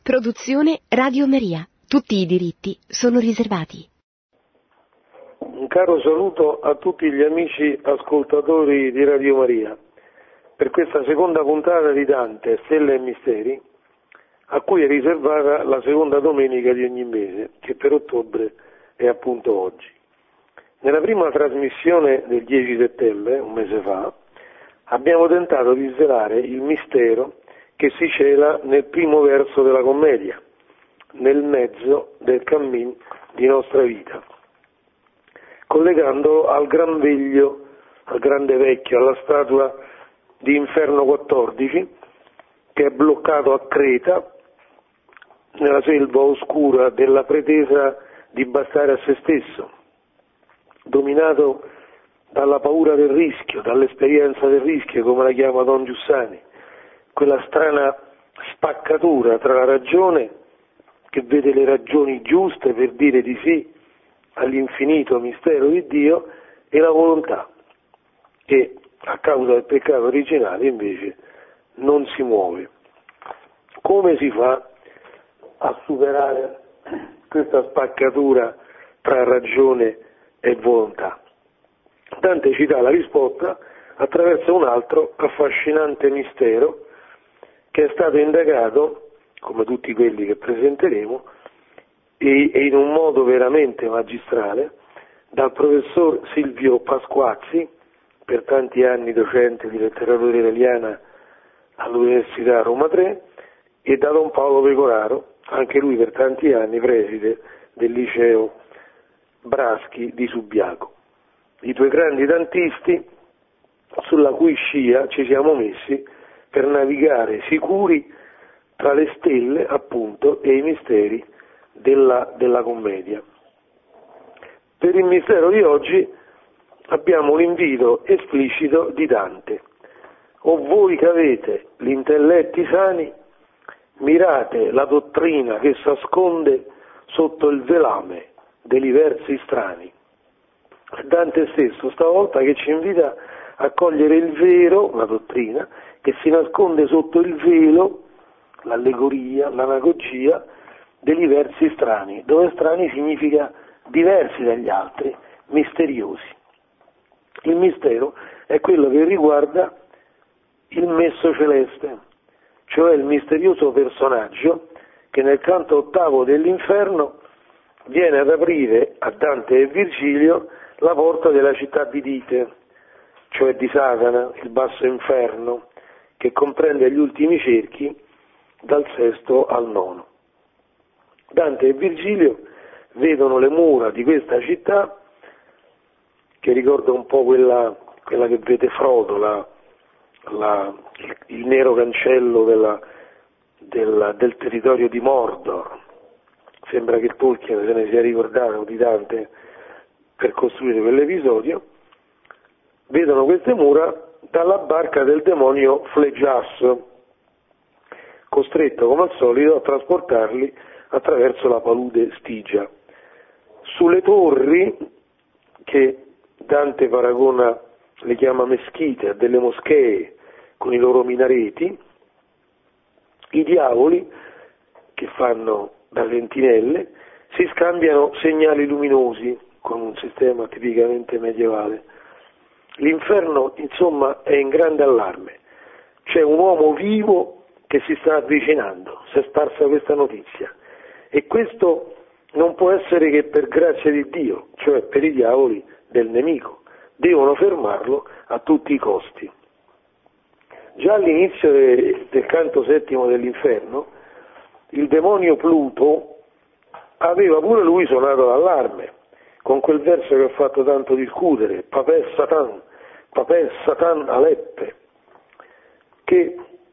Produzione Radio Maria. Tutti i diritti sono riservati. Un caro saluto a tutti gli amici ascoltatori di Radio Maria per questa seconda puntata di Dante, Stelle e Misteri, a cui è riservata la seconda domenica di ogni mese, che per ottobre è appunto oggi. Nella prima trasmissione del 10 settembre, un mese fa, abbiamo tentato di svelare il mistero che si cela nel primo verso della commedia, nel mezzo del cammin di nostra vita, collegando al gran veglio, al grande vecchio, alla statua di Inferno 14, che è bloccato a Creta, nella selva oscura della pretesa di bastare a se stesso, dominato dalla paura del rischio, dall'esperienza del rischio, come la chiama Don Giussani, quella strana spaccatura tra la ragione, che vede le ragioni giuste per dire di sì all'infinito mistero di Dio, e la volontà, che a causa del peccato originale invece non si muove. Come si fa a superare questa spaccatura tra ragione e volontà? Dante ci dà la risposta attraverso un altro affascinante mistero che è stato indagato, come tutti quelli che presenteremo, e in un modo veramente magistrale, dal professor Silvio Pasquazzi, per tanti anni docente di letteratura italiana all'Università Roma 3, e da Don Paolo Pecoraro, anche lui per tanti anni preside del liceo Braschi di Subiaco. I due grandi dantisti sulla cui scia ci siamo messi per navigare sicuri tra le stelle, appunto, e i misteri della commedia. Per il mistero di oggi abbiamo un invito esplicito di Dante. O voi che avete gli intelletti sani, mirate la dottrina che s'asconde sotto il velame degli versi strani. Dante stesso stavolta che ci invita a cogliere il vero, la dottrina, che si nasconde sotto il velo, l'allegoria, l'anagogia, degli versi strani, dove strani significa diversi dagli altri, misteriosi. Il mistero è quello che riguarda il messo celeste, cioè il misterioso personaggio che nel canto ottavo dell'Inferno viene ad aprire a Dante e Virgilio la porta della città di Dite, cioè di Satana, il basso inferno, che comprende gli ultimi cerchi dal sesto al nono. Dante e Virgilio vedono le mura di questa città, che ricorda un po' quella che vede Frodo, il nero cancello del territorio di Mordor. Sembra che Tolkien se ne sia ricordato di Dante per costruire quell'episodio. Vedono queste mura dalla barca del demonio Flegias, costretto come al solito a trasportarli attraverso la palude Stigia. Sulle torri, che Dante paragona, le chiama meschite, a delle moschee con i loro minareti, i diavoli, che fanno da sentinelle, si scambiano segnali luminosi con un sistema tipicamente medievale. L'inferno, insomma, è in grande allarme. C'è un uomo vivo che si sta avvicinando, si è sparsa questa notizia, e questo non può essere che per grazia di Dio, cioè per i diavoli del nemico. Devono fermarlo a tutti i costi. Già all'inizio del canto settimo dell'Inferno, il demonio Pluto aveva pure lui suonato l'allarme, con quel verso che ha fatto tanto discutere, Papè Satan Aleppe, che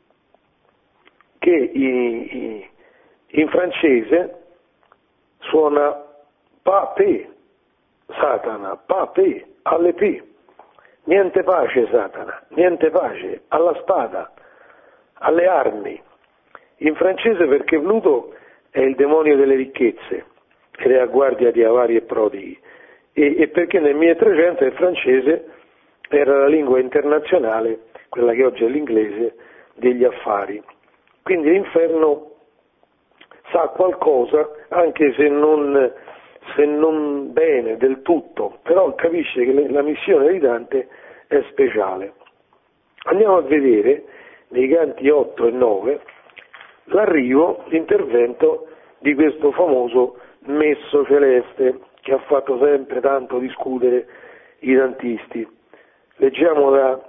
in francese suona Papè Satana, Papè Aleppe. Niente pace Satana, niente pace, alla spada, alle armi. In francese perché Pluto è il demonio delle ricchezze ed è a guardia di avari e prodighi, e perché nel 1300 il francese era la lingua internazionale, quella che oggi è l'inglese, degli affari. Quindi l'inferno sa qualcosa, anche se non bene del tutto, però capisce che la missione di Dante è speciale. Andiamo a vedere nei canti 8 e 9 l'intervento di questo famoso messo celeste che ha fatto sempre tanto discutere i dantisti. Leggiamo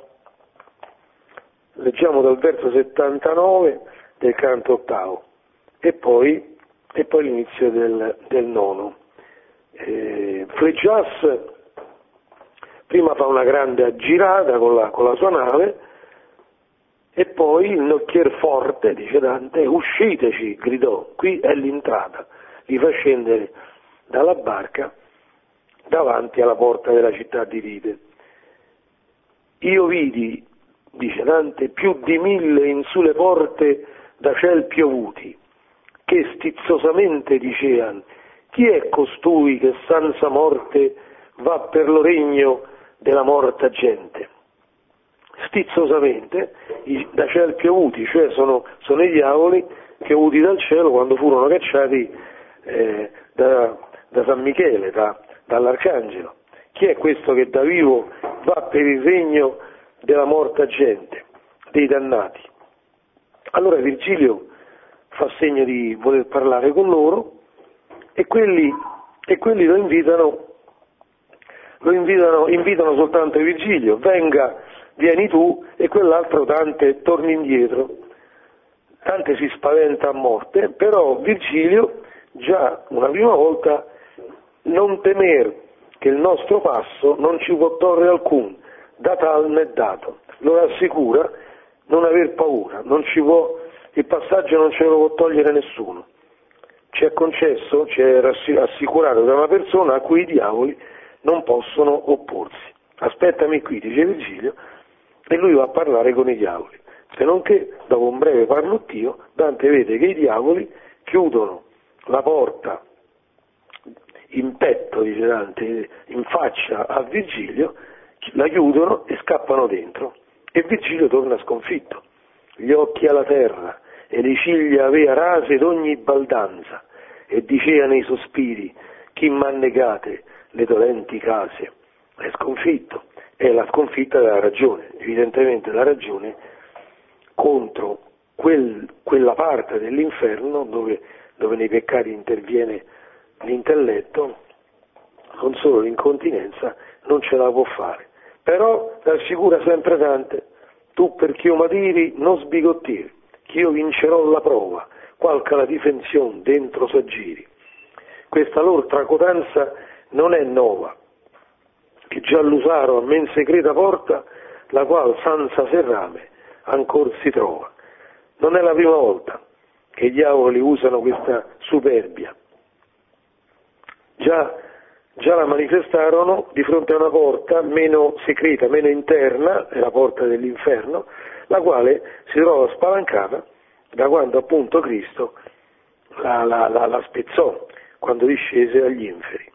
dal verso 79 del canto ottavo e poi l'inizio del nono. Fleggias prima fa una grande aggirata con la sua nave e poi il nocchier forte, dice Dante, usciteci, gridò, qui è l'entrata, li fa scendere dalla barca davanti alla porta della città di Ride. Io vidi, dice Dante, più di 1000 in sulle porte da ciel piovuti, che stizzosamente dicean, chi è costui che senza morte va per lo regno della morta gente? Stizzosamente, da ciel piovuti, cioè sono i diavoli piovuti dal cielo quando furono cacciati da San Michele, dall'Arcangelo. Chi è questo che da vivo va per il regno della morta gente, dei dannati? Allora Virgilio fa segno di voler parlare con loro e quelli lo invitano soltanto Virgilio, vieni tu, e quell'altro Dante torni indietro. Dante si spaventa a morte, però Virgilio già una prima volta non temer che il nostro passo non ci può torre alcun, da tal né dato. Lo rassicura, non aver paura, il passaggio non ce lo può togliere nessuno. Ci è concesso, ci è assicurato da una persona a cui i diavoli non possono opporsi. Aspettami qui, dice Virgilio, e lui va a parlare con i diavoli. Se non che, dopo un breve parlottio, Dante vede che i diavoli chiudono la porta in petto, dice Dante, in faccia a Virgilio, la chiudono e scappano dentro. E Virgilio torna sconfitto, gli occhi alla terra e le ciglia avea rase d'ogni baldanza, e dicea nei sospiri, chi m'ha negate le dolenti case. È sconfitto, è la sconfitta della ragione, evidentemente la ragione contro quella parte dell'inferno dove nei peccati interviene l'intelletto, non solo l'incontinenza, non ce la può fare. Però rassicura sempre Dante, tu per ch'io m'adiri non sbigottire, ch'io vincerò la prova, qualche la difensione dentro s'aggiri. Questa loro tracotanza non è nuova, che già l'usarono a men secreta porta, la qual senza serrame ancor si trova. Non è la prima volta che i diavoli usano questa superbia. Già la manifestarono di fronte a una porta meno segreta, meno interna, è la porta dell'inferno, la quale si trova spalancata da quando appunto Cristo la spezzò, quando discese agli inferi.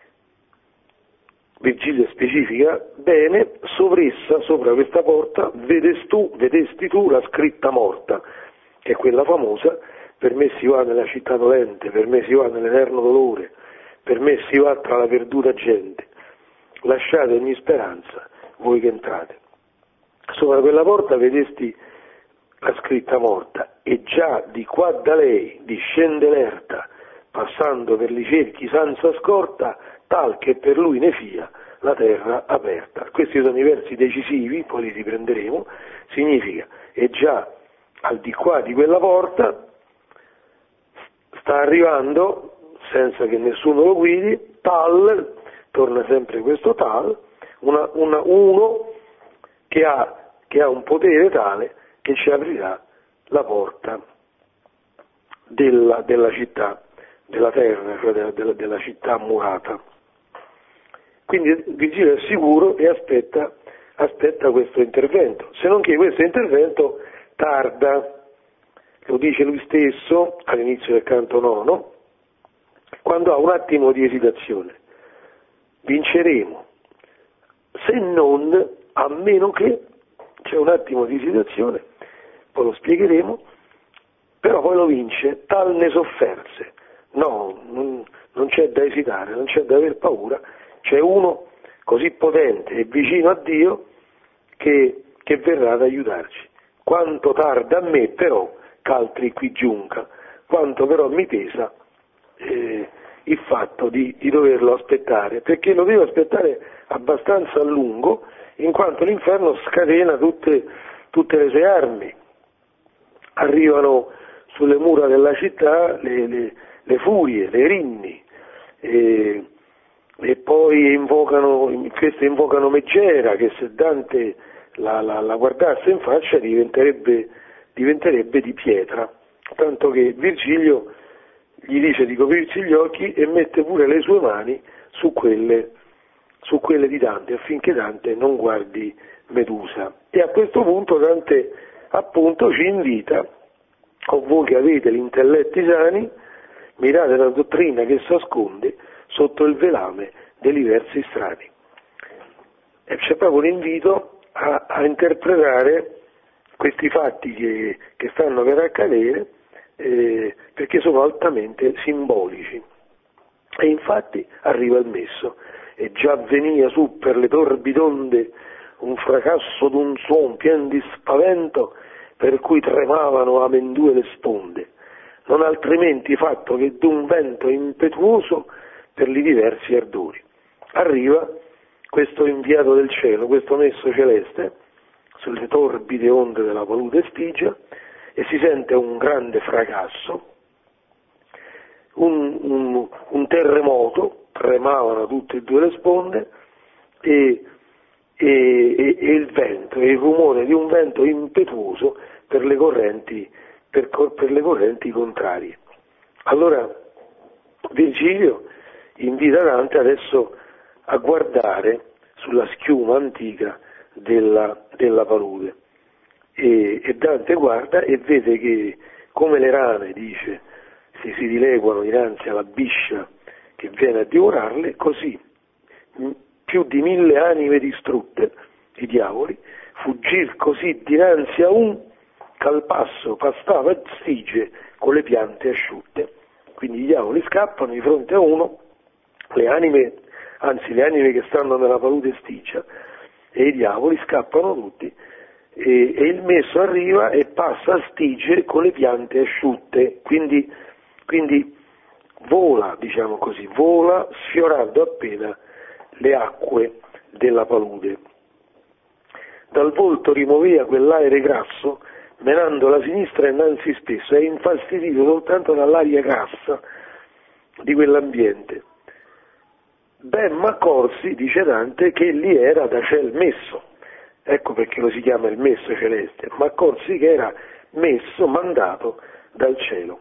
Virgilio specifica bene, sopra questa porta vedesti tu la scritta morta, che è quella famosa, per me si va nella città dolente, per me si va nell'eterno dolore, per me si va tra la perduta gente, lasciate ogni speranza voi che entrate. Sopra quella porta vedesti la scritta morta, e già di qua da lei discende l'erta, passando per i cerchi senza scorta, tal che per lui ne fia la terra aperta. Questi sono i versi decisivi, poi li riprenderemo. Significa, e già al di qua di quella porta sta arrivando, senza che nessuno lo guidi, tal, torna sempre questo tal, uno che ha un potere tale che ci aprirà la porta della città, della terra, cioè della città murata. Quindi Virgilio è sicuro e aspetta questo intervento, se non che questo intervento tarda, lo dice lui stesso all'inizio del canto nono, quando ha un attimo di esitazione. Vinceremo, se non, a meno che, c'è un attimo di esitazione, poi lo spiegheremo, però poi lo vince, tal ne sofferse. No, non c'è da esitare, non c'è da aver paura, c'è uno così potente e vicino a Dio che verrà ad aiutarci. Quanto tarda a me però, ch'altri qui giunca, quanto però mi pesa il fatto di doverlo aspettare, perché lo devo aspettare abbastanza a lungo, in quanto l'inferno scatena tutte le sue armi. Arrivano sulle mura della città le furie, le rinni, e poi queste invocano Megera, che se Dante la guardasse in faccia diventerebbe di pietra, tanto che Virgilio gli dice di coprirsi gli occhi e mette pure le sue mani su quelle di Dante, affinché Dante non guardi Medusa. E a questo punto Dante appunto ci invita: o voi che avete gli intelletti sani, mirate la dottrina che si nasconde sotto il velame degli versi strani. E c'è proprio un invito a interpretare questi fatti che stanno per accadere, perché sono altamente simbolici. E infatti arriva il messo, e già venia su per le torbide onde un fracasso d'un suon pien di spavento, per cui tremavano amendue le sponde, non altrimenti fatto che d'un vento impetuoso per li diversi ardori. Arriva questo inviato del cielo, questo messo celeste, sulle torbide onde della palude Stigia, e si sente un grande fracasso, un terremoto, tremavano tutte e due le sponde, e il vento, il rumore di un vento impetuoso per le correnti contrarie. Allora Virgilio invita Dante adesso a guardare sulla schiuma antica della palude, e Dante guarda e vede che, come le rane, dice, si dileguano dinanzi alla biscia che viene a divorarle, così più di 1000 anime distrutte, i diavoli, fuggir così dinanzi a un ch'al passo pastava Stige con le piante asciutte. Quindi i diavoli scappano di fronte a uno, le anime che stanno nella palude Stigia, e i diavoli scappano tutti, e il messo arriva e passa a Stige con le piante asciutte, quindi vola, diciamo così, vola sfiorando appena le acque della palude. Dal volto rimoveva quell'aere grasso, menando la sinistra innanzi spesso, è infastidito soltanto dall'aria grassa di quell'ambiente. Ben m'accorsi, dice Dante, che lì era da ciel messo, ecco perché lo si chiama il messo celeste, m'accorsi che era messo, mandato dal cielo.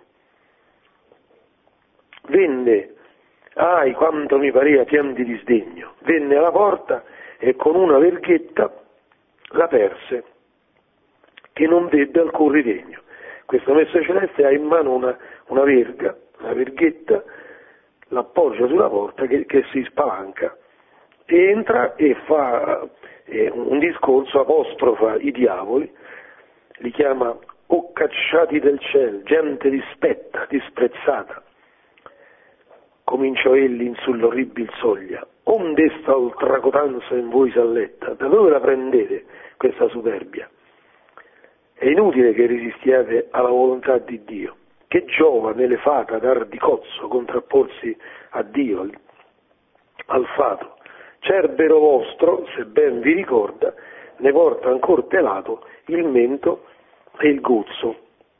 Venne, quanto mi pareva pien di disdegno, venne alla porta e con una verghetta l'aperse, che non vede alcun ritegno. Questo messo celeste ha in mano una verghetta, l'appoggia sulla porta che si spalanca, entra e fa un discorso, apostrofa i diavoli, li chiama o cacciati del cielo, gente dispetta, disprezzata. Cominciò egli in sull'orribil soglia: onde sta oltracotanza in voi s'alletta? Da dove la prendete questa superbia? È inutile che resistiate alla volontà di Dio. Che giova nelle fata dar di cozzo contrapporsi a Dio, al fato? Cerbero vostro, se ben vi ricorda, ne porta ancor telato il mento e il gozzo.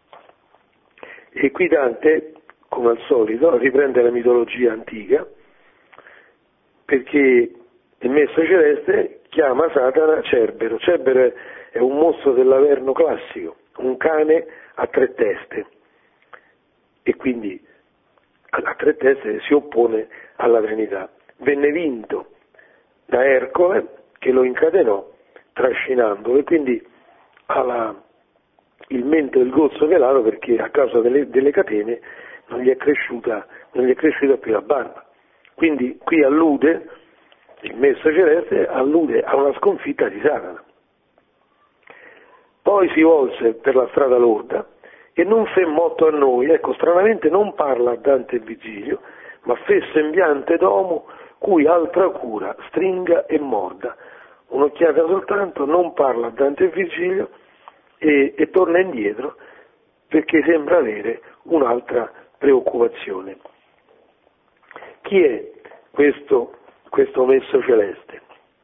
E qui Dante, come al solito, riprende la mitologia antica, perché il messo celeste chiama Satana Cerbero. Cerbero è un mostro dell'Averno classico, un cane a 3 teste, e quindi a 3 teste si oppone alla Trinità. Venne vinto da Ercole, che lo incatenò trascinandolo, e quindi ha il mento e il gozzo velato, perché a causa delle catene non gli è cresciuta più la barba. Quindi qui il messo celeste allude a una sconfitta di Satana. Poi si volse per la strada lorda e non fe motto a noi, ecco, stranamente non parla a Dante e Virgilio, ma fe sembiante d'uomo cui altra cura stringa e morda. Un'occhiata soltanto, non parla a Dante e Virgilio e torna indietro perché sembra avere un'altra preoccupazione. Chi è questo messo celeste?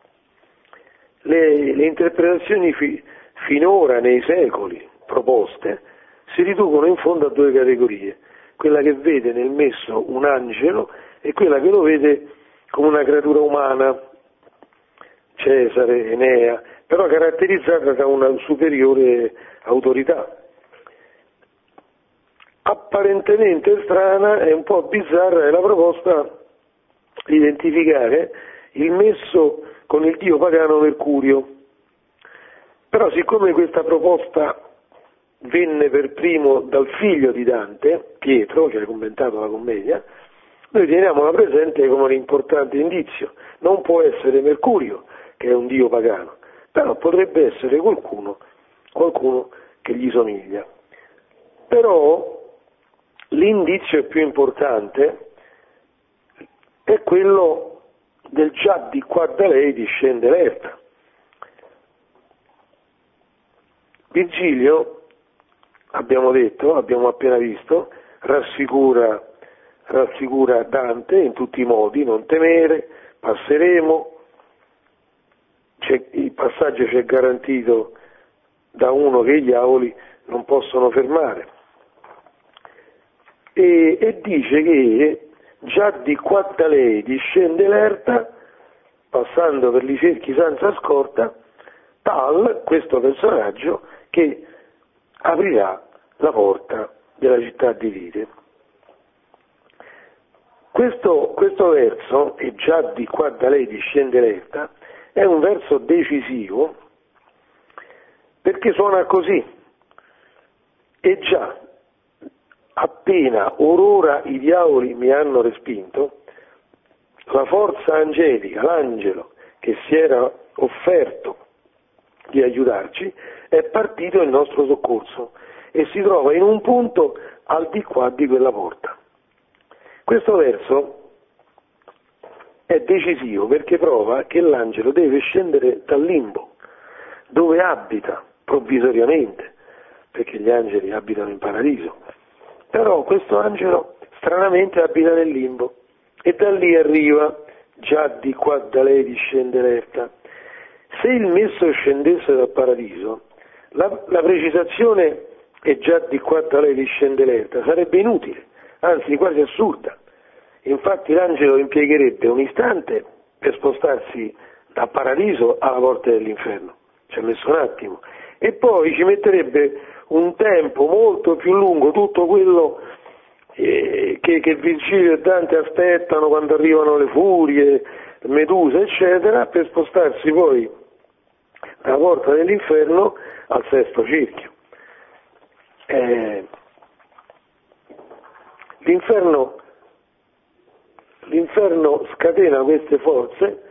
Le interpretazioni finora nei secoli proposte si riducono in fondo a due categorie, quella che vede nel messo un angelo e quella che lo vede come una creatura umana, Cesare, Enea, però caratterizzata da una superiore autorità. Apparentemente strana e un po' bizzarra è la proposta di identificare il messo con il dio pagano Mercurio. Però siccome questa proposta venne per primo dal figlio di Dante, Pietro, che ha commentato la commedia, noi teniamola presente come un importante indizio. Non può essere Mercurio, che è un dio pagano, però potrebbe essere qualcuno che gli somiglia. Però l'indizio più importante è quello del già di qua da lei discende l'erta. Virgilio, abbiamo appena visto, rassicura Dante in tutti i modi, non temere, passeremo, il passaggio ci è garantito da uno che i diavoli non possono fermare. E dice che già di qua da lei discende l'erta, passando per i cerchi senza scorta, tal questo personaggio che aprirà la porta della città di Vite. Questo verso, e già di qua da lei discende l'erta, è un verso decisivo perché suona così: e già appena orora i diavoli mi hanno respinto, la forza angelica, l'angelo che si era offerto di aiutarci, è partito in nostro soccorso e si trova in un punto al di qua di quella porta. Questo verso è decisivo perché prova che l'angelo deve scendere dal limbo, dove abita provvisoriamente, perché gli angeli abitano in paradiso. Però questo angelo stranamente abita nel limbo e da lì arriva, già di qua da lei discende l'erta. Se il messo scendesse dal paradiso, la precisazione e già di qua da lei discende l'erta sarebbe inutile, anzi quasi assurda. Infatti l'angelo impiegherebbe un istante per spostarsi dal paradiso alla porta dell'inferno, ci ha messo un attimo, e poi ci metterebbe un tempo molto più lungo, tutto quello che Virgilio e Dante aspettano quando arrivano le furie, Medusa eccetera, per spostarsi poi dalla porta dell'inferno al sesto cerchio. L'inferno scatena queste forze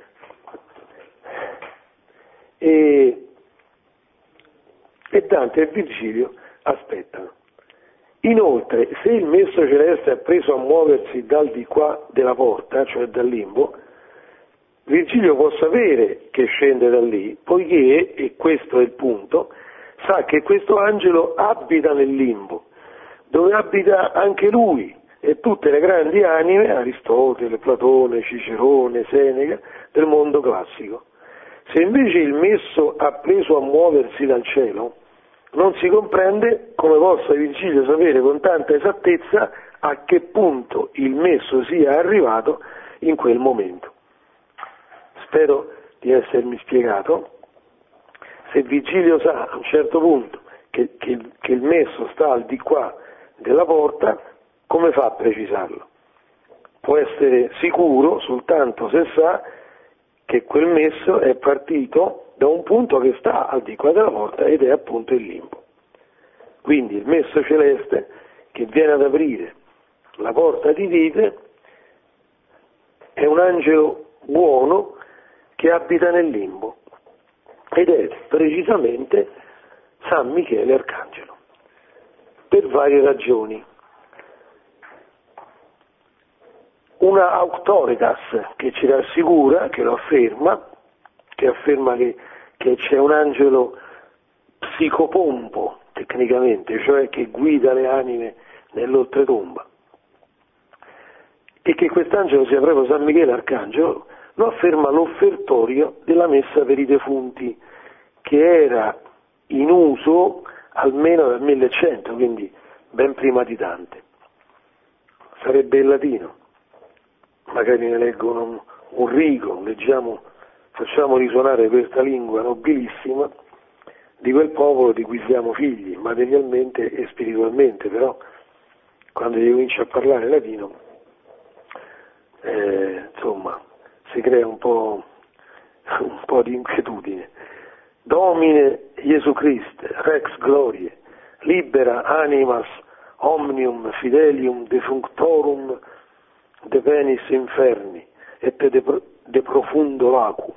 e Dante e Virgilio aspettano. Inoltre, se il messo celeste è preso a muoversi dal di qua della porta, cioè dal limbo, Virgilio può sapere che scende da lì, poiché, e questo è il punto, sa che questo angelo abita nel limbo, dove abita anche lui e tutte le grandi anime, Aristotele, Platone, Cicerone, Seneca, del mondo classico. Se invece il messo ha preso a muoversi dal cielo, non si comprende come possa Virgilio sapere con tanta esattezza a che punto il messo sia arrivato in quel momento. Spero di essermi spiegato. Se Virgilio sa a un certo punto che il messo sta al di qua della porta, come fa a precisarlo? Può essere sicuro soltanto se sa che quel messo è partito da un punto che sta al di qua della porta ed è appunto il limbo. Quindi il messo celeste che viene ad aprire la porta di Vite è un angelo buono che abita nel limbo ed è precisamente San Michele Arcangelo. per varie ragioni. Una auctoritas che ci rassicura, che lo afferma, che c'è un angelo psicopompo, tecnicamente, cioè che guida le anime nell'oltretomba, e che quest'angelo sia proprio San Michele Arcangelo, lo afferma l'offertorio della messa per i defunti, che era in uso almeno dal 1100, quindi ben prima di Dante. Sarebbe in latino. Magari ne leggono un rigo, facciamo risuonare questa lingua nobilissima di quel popolo di cui siamo figli, materialmente e spiritualmente, però quando si comincia a parlare latino, si crea un po' di inquietudine. Domine Gesù Christe, Rex Glorie, libera animas omnium fidelium defunctorum de penis inferni et de profundo vacuum,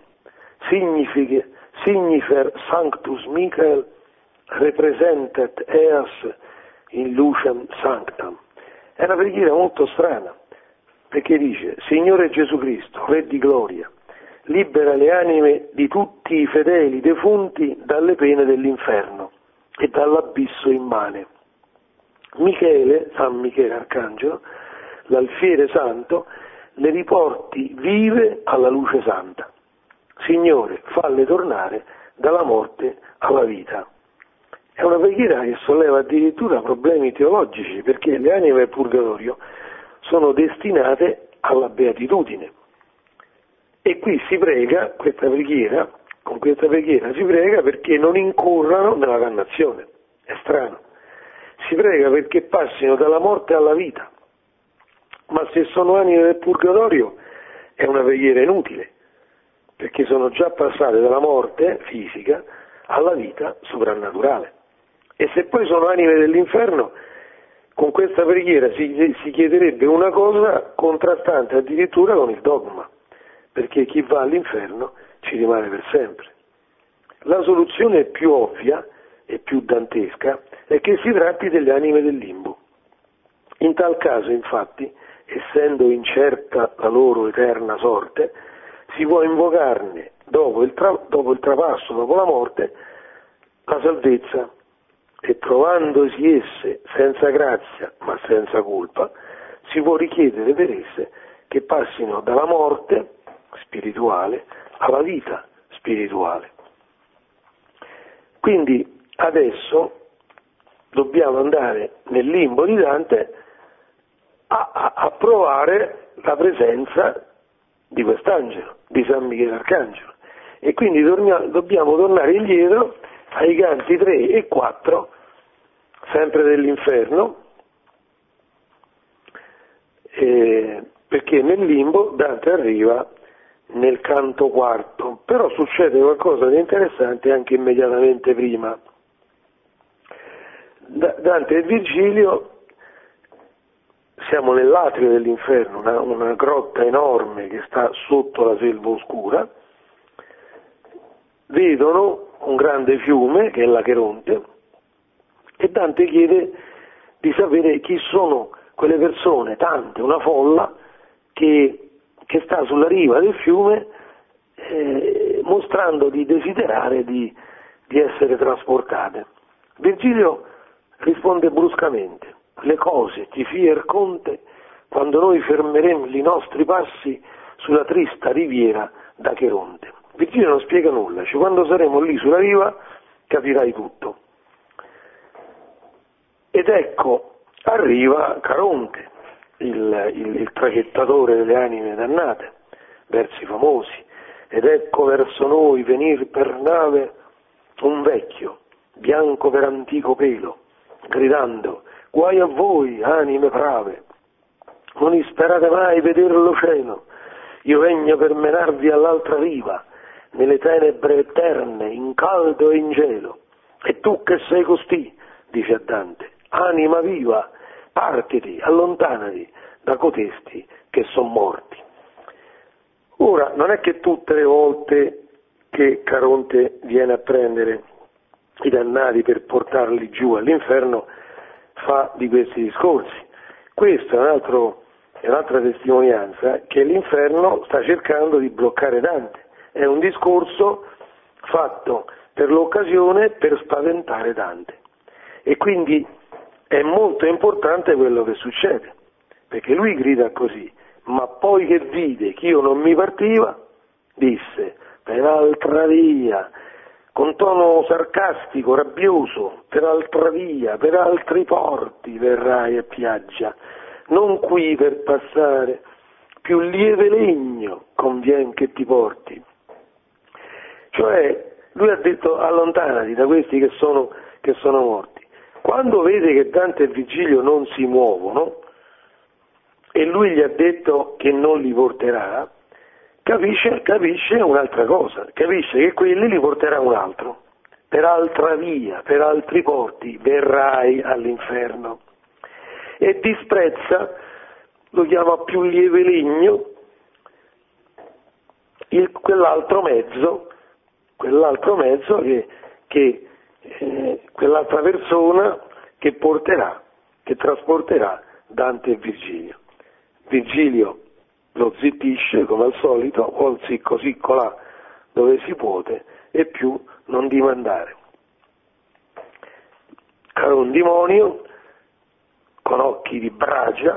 signifer sanctus Michael representet eas in lucem sanctam. È una preghiera molto strana, perché dice: Signore Gesù Cristo, Re di gloria, libera le anime di tutti i fedeli defunti dalle pene dell'inferno e dall'abisso immane. Michele, San Michele Arcangelo, l'alfiere santo, le riporti vive alla luce santa. Signore, falle tornare dalla morte alla vita. È una preghiera che solleva addirittura problemi teologici, perché le anime del purgatorio sono destinate alla beatitudine. E qui si prega, con questa preghiera si prega perché non incorrano nella dannazione. È strano. Si prega perché passino dalla morte alla vita. Ma se sono anime del purgatorio è una preghiera inutile, perché sono già passate dalla morte fisica alla vita soprannaturale. E se poi sono anime dell'inferno, con questa preghiera si chiederebbe una cosa contrastante addirittura con il dogma, perché chi va all'inferno ci rimane per sempre. La soluzione più ovvia e più dantesca è che si tratti delle anime del limbo. In tal caso, infatti, essendo incerta la loro eterna sorte, si può invocarne, dopo il trapasso, dopo la morte, la salvezza, e trovandosi esse senza grazia ma senza colpa, si può richiedere per esse che passino dalla morte spirituale alla vita spirituale. Quindi adesso dobbiamo andare nel limbo di Dante a provare la presenza di quest'angelo, di San Michele Arcangelo, e quindi dobbiamo tornare indietro ai canti 3 e 4, sempre dell'inferno, perché nel limbo Dante arriva nel canto quarto, però succede qualcosa di interessante anche immediatamente prima. Dante e Virgilio, siamo nell'atrio dell'inferno, una grotta enorme che sta sotto la selva oscura, vedono un grande fiume che è l'Acheronte e Dante chiede di sapere chi sono quelle persone, tante, una folla, che sta sulla riva del fiume mostrando di desiderare di essere trasportate. Virgilio risponde bruscamente: le cose ti fier conte quando noi fermeremo i nostri passi sulla trista riviera d'Acheronte. Virgilio non spiega nulla, cioè quando saremo lì sulla riva capirai tutto. Ed ecco, arriva Caronte, il traghettatore delle anime dannate, versi famosi. Ed ecco verso noi venir per nave un vecchio, bianco per antico pelo, gridando: guai a voi, anime brave, non isperate mai veder l'oceano, io vegno per menarvi all'altra riva, nelle tenebre eterne, in caldo e in gelo. E tu che sei costì, dice a Dante, anima viva, partiti, allontanati da cotesti che son morti. Ora, non è che tutte le volte che Caronte viene a prendere i dannati per portarli giù all'inferno fa di questi discorsi. Questa è un'altra testimonianza che l'inferno sta cercando di bloccare Dante. È un discorso fatto per l'occasione per spaventare Dante. E quindi è molto importante quello che succede, perché lui grida così: ma poi che vide che io non mi partiva, disse: per altra via, con tono sarcastico, rabbioso, per altra via, per altri porti verrai a piaggia, non qui per passare, più lieve legno convien che ti porti. Cioè, lui ha detto: allontanati da questi che sono morti. Quando vede che Dante e Virgilio non si muovono, e lui gli ha detto che non li porterà, capisce un'altra cosa, capisce che quelli li porterà un altro. Per altra via, per altri porti, verrai all'inferno. E disprezza, lo chiama più lieve legno, quell'altro mezzo che quell'altra persona che trasporterà Dante e Virgilio. Virgilio lo zittisce come al solito, o zicco là dove si può, e più non dimandare. Carondimonio, con occhi di bragia,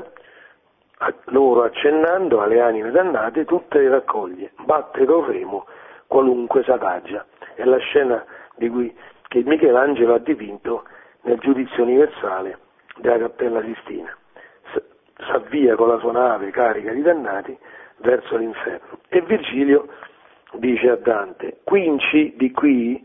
loro accennando alle anime dannate, tutte le raccoglie, batte col remo qualunque sadagia. È la scena che Michelangelo ha dipinto nel Giudizio universale della Cappella Sistina. S'avvia con la sua nave carica di dannati verso l'inferno. E Virgilio dice a Dante: quinci di qui,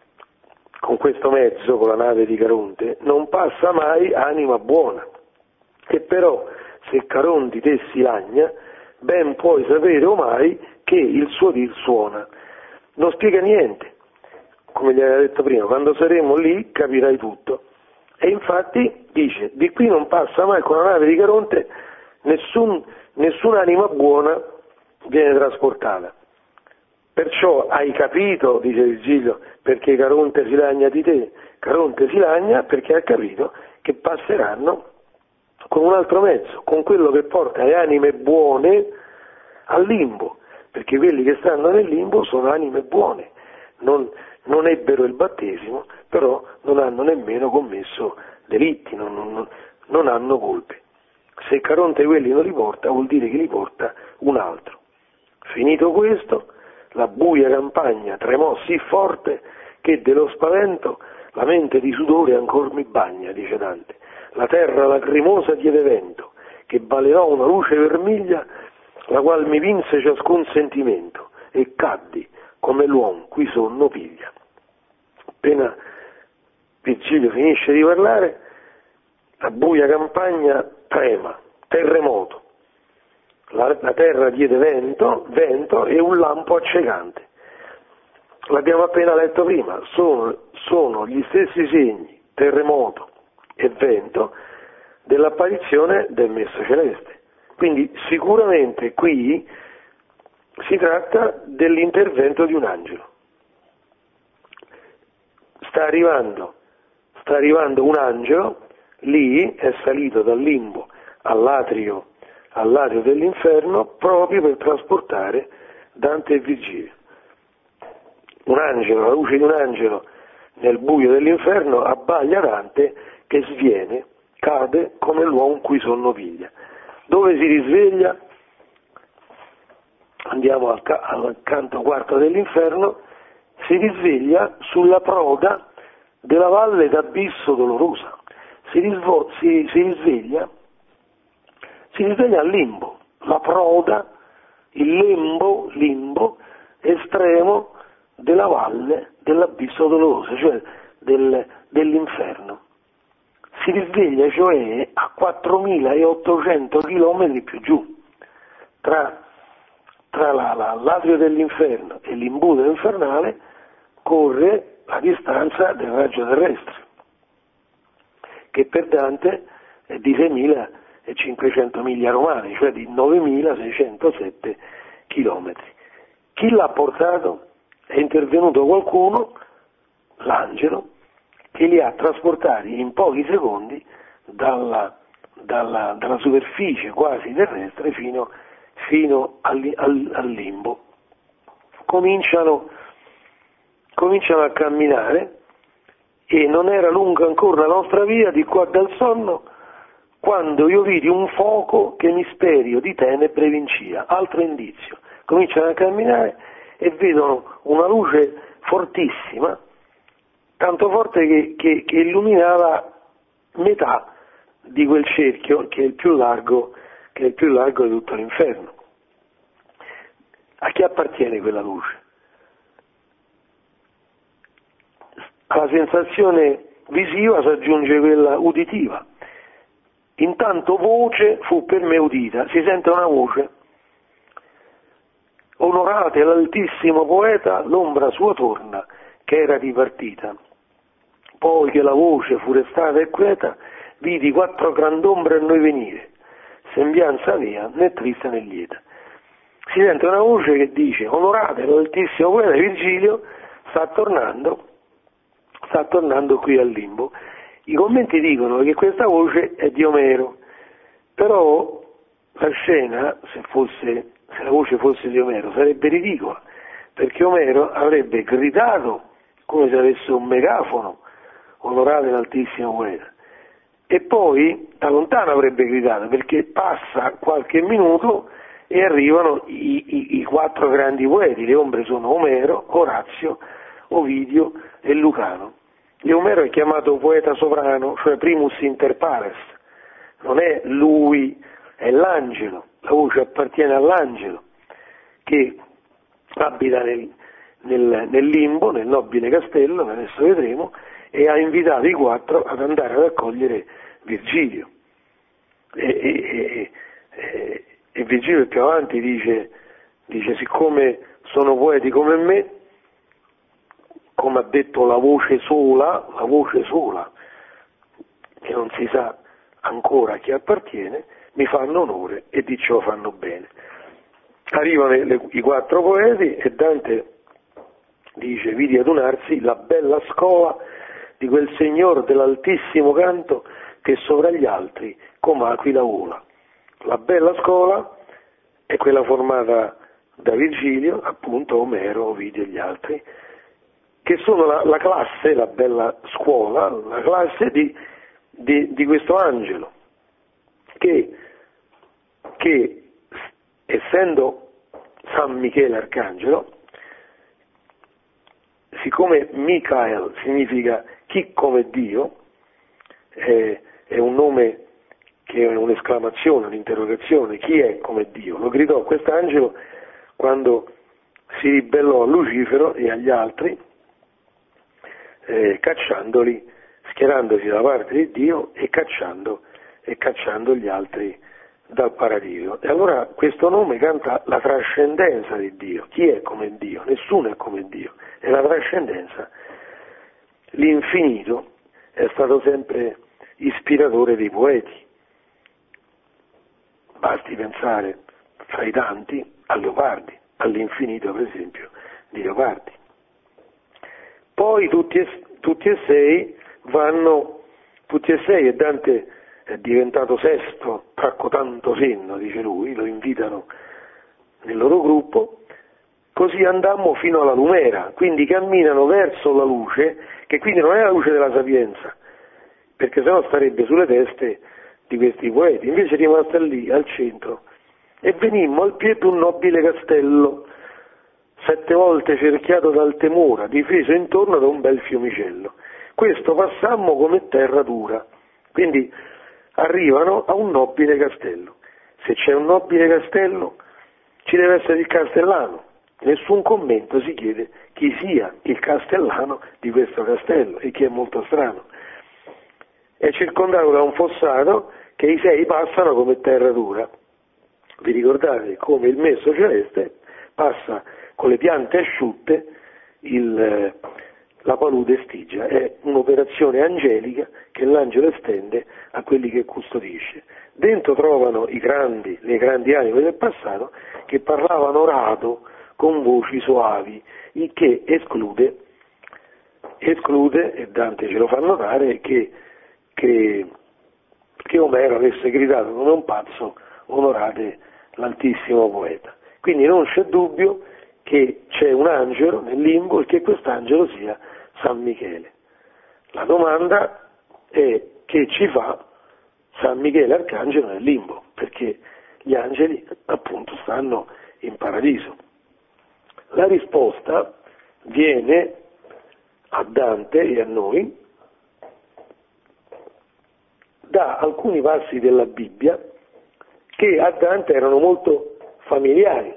con questo mezzo, con la nave di Caronte, non passa mai anima buona, che però se Caronte te si lagna, ben puoi sapere omai che il suo dir suona. Non spiega niente, come gli aveva detto prima: quando saremo lì capirai tutto. E infatti dice: di qui non passa mai con la nave di Caronte nessun'anima buona viene trasportata. Perciò hai capito, dice Virgilio, perché Caronte si lagna di te? Caronte si lagna perché ha capito che passeranno con un altro mezzo, con quello che porta le anime buone al limbo, perché quelli che stanno nel limbo sono anime buone, non ebbero il battesimo, però non hanno nemmeno commesso delitti, non hanno colpe. Se Caronte quelli non li porta, vuol dire che li porta un altro. Finito questo, la buia campagna tremò sì forte che dello spavento la mente di sudore ancor mi bagna, dice Dante. La terra lacrimosa diede vento, che balenò una luce vermiglia, la qual mi vinse ciascun sentimento, e caddi come l'uom cui sonno piglia. Appena Virgilio finisce di parlare, la buia campagna trema, terremoto. La terra diede vento e un lampo accecante. L'abbiamo appena letto prima, sono gli stessi segni, terremoto e vento, dell'apparizione del Messo Celeste. Quindi sicuramente qui si tratta dell'intervento di un angelo. Sta arrivando un angelo, lì è salito dal limbo all'atrio dell'inferno proprio per trasportare Dante e Virgilio. Un angelo, la luce di un angelo nel buio dell'inferno abbaglia Dante che sviene, cade come l'uomo cui sonno piglia. Dove si risveglia? Andiamo al canto quarto dell'inferno. Si risveglia sulla proda della valle d'Abisso dolorosa. Si risveglia al limbo, la proda, il limbo estremo della valle dell'Abisso doloroso, cioè dell'inferno. Si risveglia cioè a 4.800 chilometri più giù, tra l'atrio dell'inferno e l'imbuto infernale corre la distanza del raggio terrestre, che per Dante è di 6.500 miglia romane, cioè di 9.607 chilometri. Chi l'ha portato? È intervenuto qualcuno, l'angelo, che li ha trasportati in pochi secondi dalla superficie quasi terrestre fino al limbo. Cominciano a camminare e non era lunga ancora la nostra via di qua dal sonno quando io vidi un fuoco che mi sperio di tenebre vincia, altro indizio. Cominciano a camminare e vedono una luce fortissima, tanto forte che illuminava metà di quel cerchio che è il più largo di tutto l'inferno. A chi appartiene quella luce? Alla sensazione visiva si aggiunge quella uditiva. Intanto voce fu per me udita, si sente una voce: onorate l'altissimo poeta, l'ombra sua torna, che era dipartita. Poi che la voce fu restata e quieta, vidi 4 grand'ombre a noi venire, sembianza avea né triste né lieta. Si sente una voce che dice: onorate l'altissimo poeta, Virgilio sta tornando qui al limbo. I commenti dicono che questa voce è di Omero, però la scena, se la voce fosse di Omero, sarebbe ridicola, perché Omero avrebbe gridato come se avesse un megafono: onorate l'altissimo poeta, e poi da lontano avrebbe gridato, perché passa qualche minuto e arrivano i 4 grandi poeti. Le ombre sono Omero, Orazio, Ovidio e Lucano. E Omero è chiamato poeta sovrano, cioè primus inter pares, non è lui, è l'angelo, la voce appartiene all'angelo che abita nel limbo, nel nobile castello, che adesso vedremo, e ha invitato i 4 ad andare ad accogliere Virgilio. E Virgilio più avanti dice: siccome sono poeti come me, come ha detto la voce sola, che non si sa ancora a chi appartiene, mi fanno onore e di ciò fanno bene. Arrivano i 4 poeti e Dante dice: vidi adunarsi la bella scola di quel signor dell'altissimo canto che sopra gli altri come aquila vola. La bella scola è quella formata da Virgilio, appunto Omero, Ovidio e gli altri, che sono la classe, la bella scuola, la classe di questo angelo, che essendo San Michele Arcangelo, siccome Michael significa chi come Dio, è un nome che è un'esclamazione, un'interrogazione: chi è come Dio? Lo gridò quest'angelo quando si ribellò a Lucifero e agli altri, cacciandoli, schierandosi dalla parte di Dio e cacciando gli altri dal paradiso. E allora questo nome canta la trascendenza di Dio. Chi è come Dio? Nessuno è come Dio, è la trascendenza. L'infinito è stato sempre ispiratore dei poeti. Basti pensare, fra i tanti, a Leopardi, all'infinito per esempio di Leopardi. Poi tutti e sei, e Dante è diventato sesto, tracco tanto senno, dice lui, lo invitano nel loro gruppo. Così andammo fino alla Lumera, quindi camminano verso la luce, che quindi non è la luce della sapienza, perché sennò starebbe sulle teste di questi poeti, invece è rimasta lì al centro, e venimmo al piede d'un nobile castello, 7 volte cerchiato dal temora, difeso intorno da un bel fiumicello. Questo passammo come terra dura, quindi arrivano a un nobile castello. Se c'è un nobile castello ci deve essere il castellano. Nessun commento si chiede chi sia il castellano di questo castello, e chi è molto strano. È circondato da un fossato che i 6 passano come terra dura. Vi ricordate come il messo celeste passa con le piante asciutte la palude estigia? È un'operazione angelica che l'angelo estende a quelli che custodisce. Dentro trovano le grandi anime del passato che parlavano rado con voci soavi, il che esclude, e Dante ce lo fa notare, che che Omero avesse gridato come un pazzo: onorate l'altissimo poeta. Quindi non c'è dubbio che c'è un angelo nel limbo e che quest'angelo sia San Michele. La domanda è: che ci fa San Michele Arcangelo nel limbo? Perché gli angeli appunto stanno in paradiso. La risposta viene a Dante e a noi da alcuni passi della Bibbia che a Dante erano molto familiari.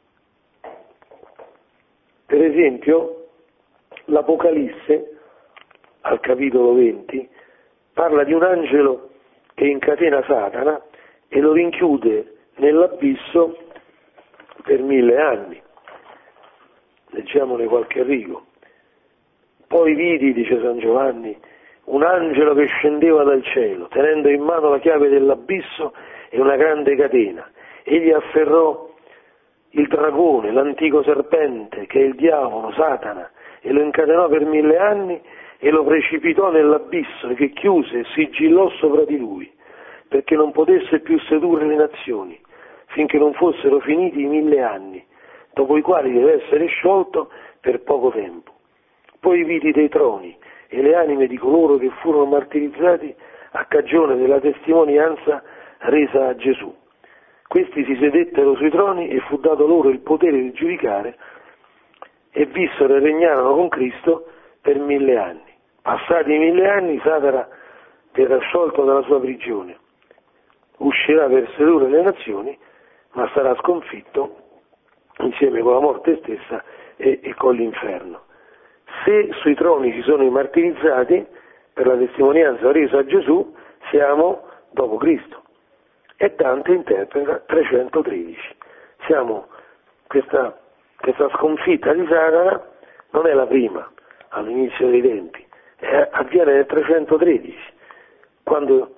Per esempio, l'Apocalisse, al capitolo 20, parla di un angelo che incatena Satana e lo rinchiude nell'abisso per 1000 anni. Leggiamone qualche rigo. Poi vidi, dice San Giovanni, un angelo che scendeva dal cielo, tenendo in mano la chiave dell'abisso e una grande catena. Egli afferrò il dragone, l'antico serpente, che è il diavolo, Satana, e lo incatenò per 1000 anni e lo precipitò nell'abisso che chiuse e sigillò sopra di lui, perché non potesse più sedurre le nazioni, finché non fossero finiti i 1000 anni, dopo i quali deve essere sciolto per poco tempo. Poi vidi dei troni e le anime di coloro che furono martirizzati a cagione della testimonianza resa a Gesù. Questi si sedettero sui troni e fu dato loro il potere di giudicare, e vissero e regnarono con Cristo per 1000 anni. Passati i 1000 anni, Satana verrà sciolto dalla sua prigione, uscirà per sedurre le nazioni, ma sarà sconfitto insieme con la morte stessa e con l'inferno. Se sui troni ci sono i martirizzati per la testimonianza resa a Gesù, siamo dopo Cristo. E Dante interpreta 313. Questa sconfitta di Satana non è la prima, all'inizio dei tempi, avviene nel 313, quando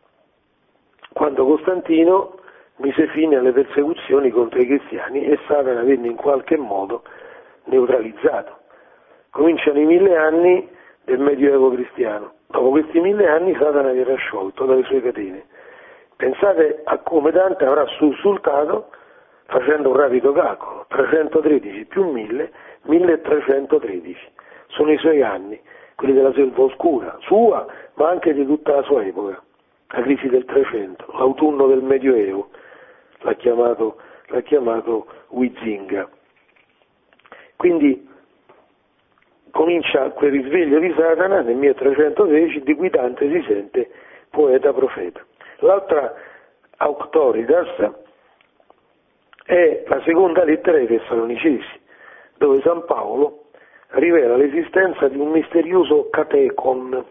Costantino mise fine alle persecuzioni contro i cristiani e Satana venne in qualche modo neutralizzato. Cominciano i 1000 anni del Medioevo cristiano. Dopo questi 1000 anni Satana verrà sciolto dalle sue catene. Pensate a come Dante avrà sussultato facendo un rapido calcolo: 313 più 1000, 1313. Sono i suoi anni, quelli della selva oscura, sua, ma anche di tutta la sua epoca. La crisi del 300, l'autunno del Medioevo, l'ha chiamato Huizinga. Quindi comincia quel risveglio di Satana nel 1313, di cui Dante si sente poeta profeta. L'altra auctoritas è la seconda lettera ai Tessalonicesi, dove San Paolo rivela l'esistenza di un misterioso catechon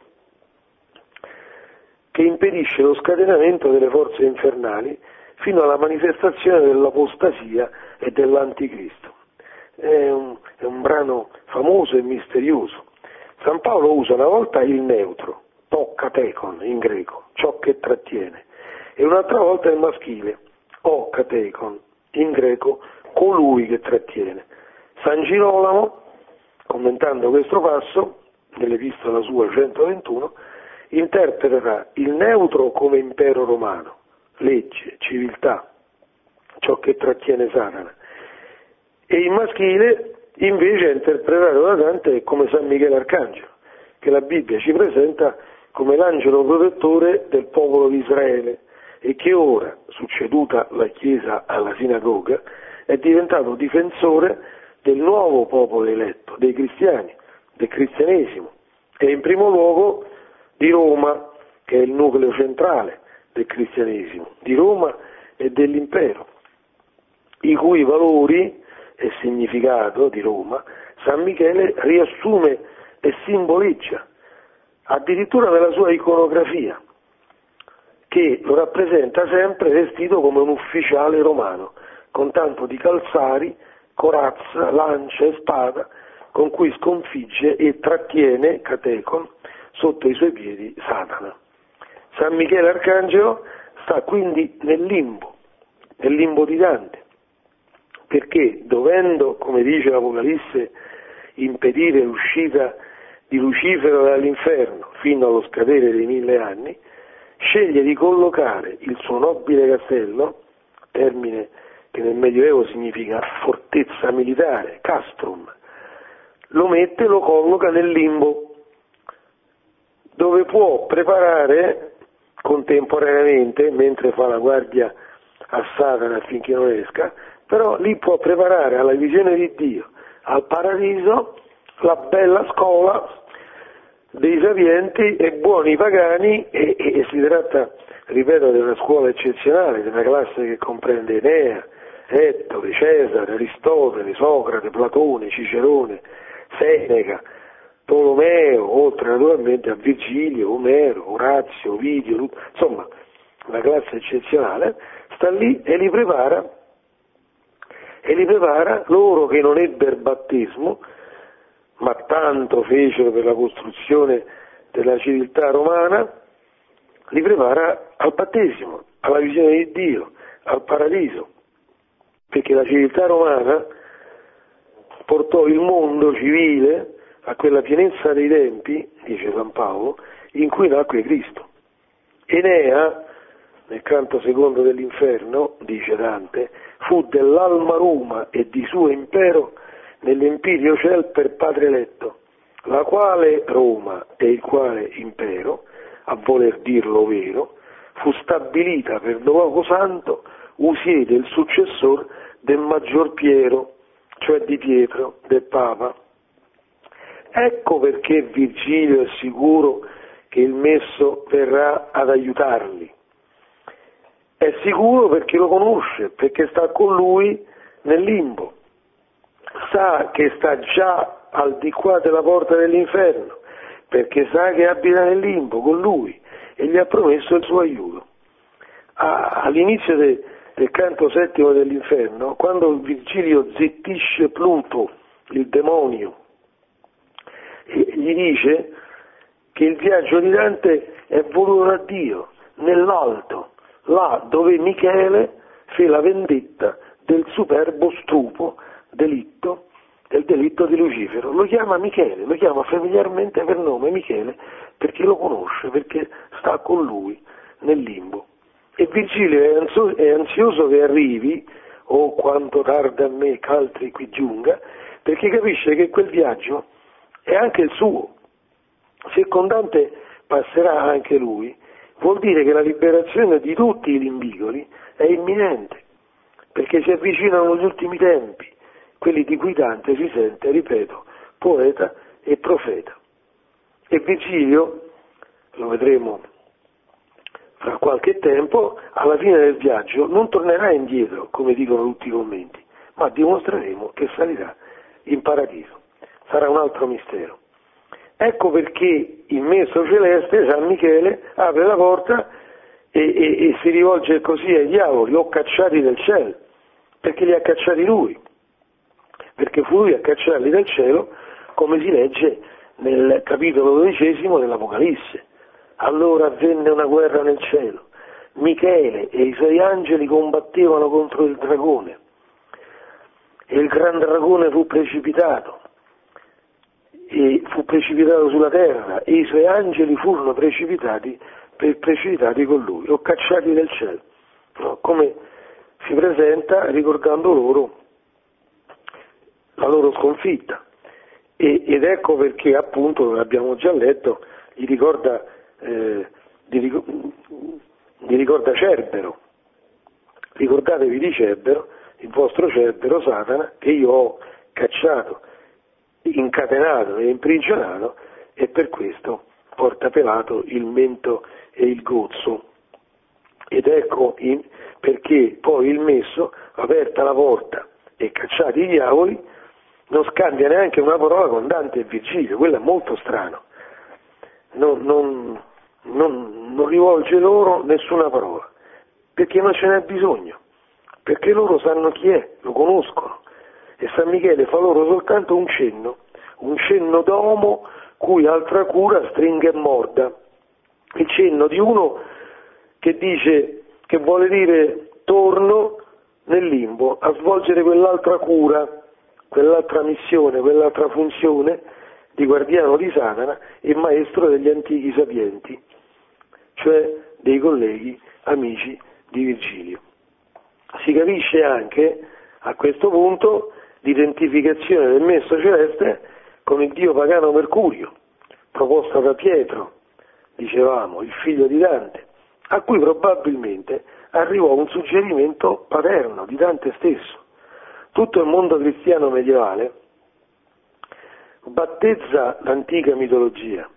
che impedisce lo scatenamento delle forze infernali fino alla manifestazione dell'apostasia e dell'anticristo. È un brano famoso e misterioso. San Paolo usa una volta il neutro, to catechon in greco, ciò che trattiene, e un'altra volta il maschile, o catechon, in greco, colui che trattiene. San Girolamo, commentando questo passo, nell'epistola sua 121, interpreta il neutro come impero romano, legge, civiltà, ciò che trattiene Satana, e il maschile invece è interpretato da Dante come San Michele Arcangelo, che la Bibbia ci presenta come l'angelo protettore del popolo di Israele e che ora, succeduta la Chiesa alla sinagoga, è diventato difensore del nuovo popolo eletto, dei cristiani, del cristianesimo, e in primo luogo di Roma, che è il nucleo centrale del cristianesimo, di Roma e dell'impero, i cui valori e significato di Roma San Michele riassume e simboleggia, addirittura nella sua iconografia, che lo rappresenta sempre vestito come un ufficiale romano, con tanto di calzari, corazza, lancia e spada, con cui sconfigge e trattiene, catechon, sotto i suoi piedi Satana. San Michele Arcangelo sta quindi nel limbo di Dante, perché dovendo, come dice l'Apocalisse, impedire l'uscita di Lucifero dall'inferno fino allo scadere dei 1000 anni, sceglie di collocare il suo nobile castello, termine che nel Medioevo significa fortezza militare, castrum, lo colloca nel limbo, dove può preparare contemporaneamente, mentre fa la guardia a Satana affinché non esca, però lì può preparare alla visione di Dio, al paradiso, la bella scuola dei sapienti e buoni pagani, e si tratta, ripeto, di una scuola eccezionale, di una classe che comprende Enea, Ettore, Cesare, Aristotele, Socrate, Platone, Cicerone, Seneca, Tolomeo, oltre naturalmente a Virgilio, Omero, Orazio, Ovidio, insomma una classe eccezionale, sta lì e li prepara loro che non ebbero battesimo, ma tanto fecero per la costruzione della civiltà romana, li prepara al battesimo, alla visione di Dio, al paradiso, perché la civiltà romana portò il mondo civile a quella pienezza dei tempi, dice San Paolo, in cui nacque Cristo. Enea, nel canto secondo dell'inferno, dice Dante, fu dell'alma Roma e di suo impero nell'empirio ciel per padre eletto, la quale Roma e il quale impero, a voler dirlo vero, fu stabilita per luogo santo, usiede il successor del maggior Piero, cioè di Pietro, del Papa. Ecco perché Virgilio è sicuro che il Messo verrà ad aiutarli. È sicuro perché lo conosce, perché sta con lui nel limbo. Sa che sta già al di qua della porta dell'inferno, perché sa che abita nel limbo con lui e gli ha promesso il suo aiuto. All'inizio del canto settimo dell'inferno, quando Virgilio zittisce Pluto, il demonio, gli dice che il viaggio di Dante è voluto da Dio, nell'alto, là dove Michele fe la vendetta del superbo stupo delitto, del delitto di Lucifero. Lo chiama Michele, lo chiama familiarmente per nome Michele, perché lo conosce, perché sta con lui nel limbo. E Virgilio è ansioso che arrivi, o quanto tarda a me ch'altri qui giunga, perché capisce che quel viaggio è anche il suo. Se con Dante passerà anche lui, vuol dire che la liberazione di tutti i limbicoli è imminente, perché si avvicinano gli ultimi tempi, quelli di cui Dante si sente, ripeto, poeta e profeta. E Virgilio, lo vedremo fra qualche tempo, alla fine del viaggio non tornerà indietro, come dicono tutti i commenti, ma dimostreremo che salirà in paradiso. Sarà un altro mistero. Ecco perché il Messo celeste, San Michele, apre la porta e si rivolge così ai diavoli, o cacciati del cielo, perché li ha cacciati lui, perché fu lui a cacciarli dal cielo, come si legge nel capitolo 12 dell'Apocalisse. Allora avvenne una guerra nel cielo, Michele e i suoi angeli combattevano contro il dragone, e il gran dragone fu precipitato sulla terra, e i suoi angeli furono precipitati con lui, o cacciati dal cielo, no? Come si presenta ricordando loro la loro sconfitta, ed ecco perché appunto, come abbiamo già letto, gli ricorda Cerbero. Ricordatevi di Cerbero, il vostro Cerbero, Satana, che io ho cacciato, incatenato e imprigionato, e per questo porta pelato il mento e il gozzo. Ed ecco perché poi il Messo, aperta la porta e cacciati i diavoli, non scambia neanche una parola con Dante e Virgilio. Quello è molto strano. Non rivolge loro nessuna parola, perché non ce n'è bisogno, perché loro sanno chi è, lo conoscono, e San Michele fa loro soltanto un cenno d'uomo cui altra cura stringa e morda, il cenno di uno che dice, che vuole dire torno nel limbo a svolgere quell'altra cura, quell'altra missione, quell'altra funzione di guardiano di Satana e maestro degli antichi sapienti, cioè dei colleghi amici di Virgilio. Si capisce anche a questo punto l'identificazione del messo celeste con il dio pagano Mercurio, proposta da Pietro, dicevamo, il figlio di Dante, a cui probabilmente arrivò un suggerimento paterno di Dante stesso. Tutto il mondo cristiano medievale battezza l'antica mitologia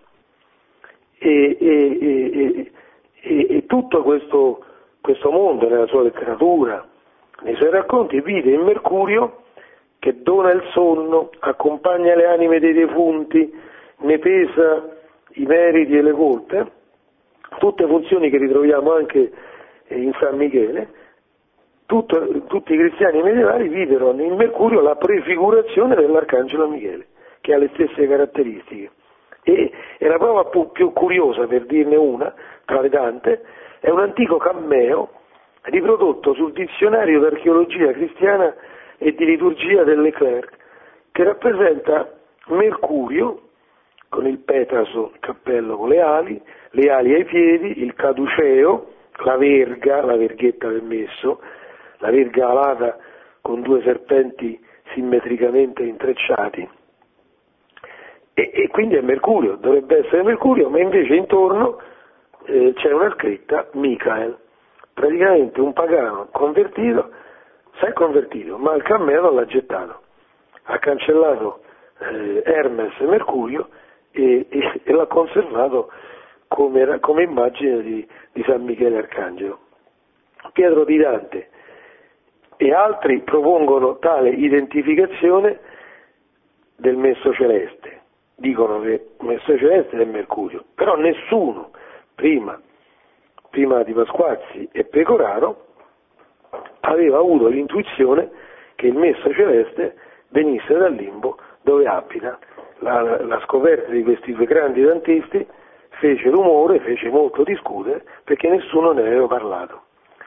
e tutto questo mondo nella sua letteratura, nei suoi racconti, vide in Mercurio che dona il sonno, accompagna le anime dei defunti, ne pesa i meriti e le colpe, tutte funzioni che ritroviamo anche in San Michele. Tutti i cristiani medievali videro in Mercurio la prefigurazione dell'Arcangelo Michele, che ha le stesse caratteristiche. E la prova più curiosa, per dirne una, tra le tante, è un antico cammeo riprodotto sul dizionario d'archeologia cristiana e di liturgia del Leclerc, che rappresenta Mercurio con il petaso, il cappello con le ali ai piedi, il caduceo, la verghetta del messo, la verga alata con due serpenti simmetricamente intrecciati, e quindi è Mercurio, dovrebbe essere Mercurio, ma invece intorno c'è una scritta Michael, praticamente un pagano convertito, si è convertito, ma il cammeo l'ha gettato, ha cancellato Hermes e Mercurio e l'ha conservato come immagine di San Michele Arcangelo. Pietro di Dante e altri propongono tale identificazione del messo celeste, dicono che il messo celeste è Mercurio, però nessuno prima di Pasquazzi e Pecoraro aveva avuto l'intuizione che il messo celeste venisse dal limbo dove abita. La scoperta di questi due grandi dantisti fece rumore, fece molto discutere, perché nessuno ne aveva parlato.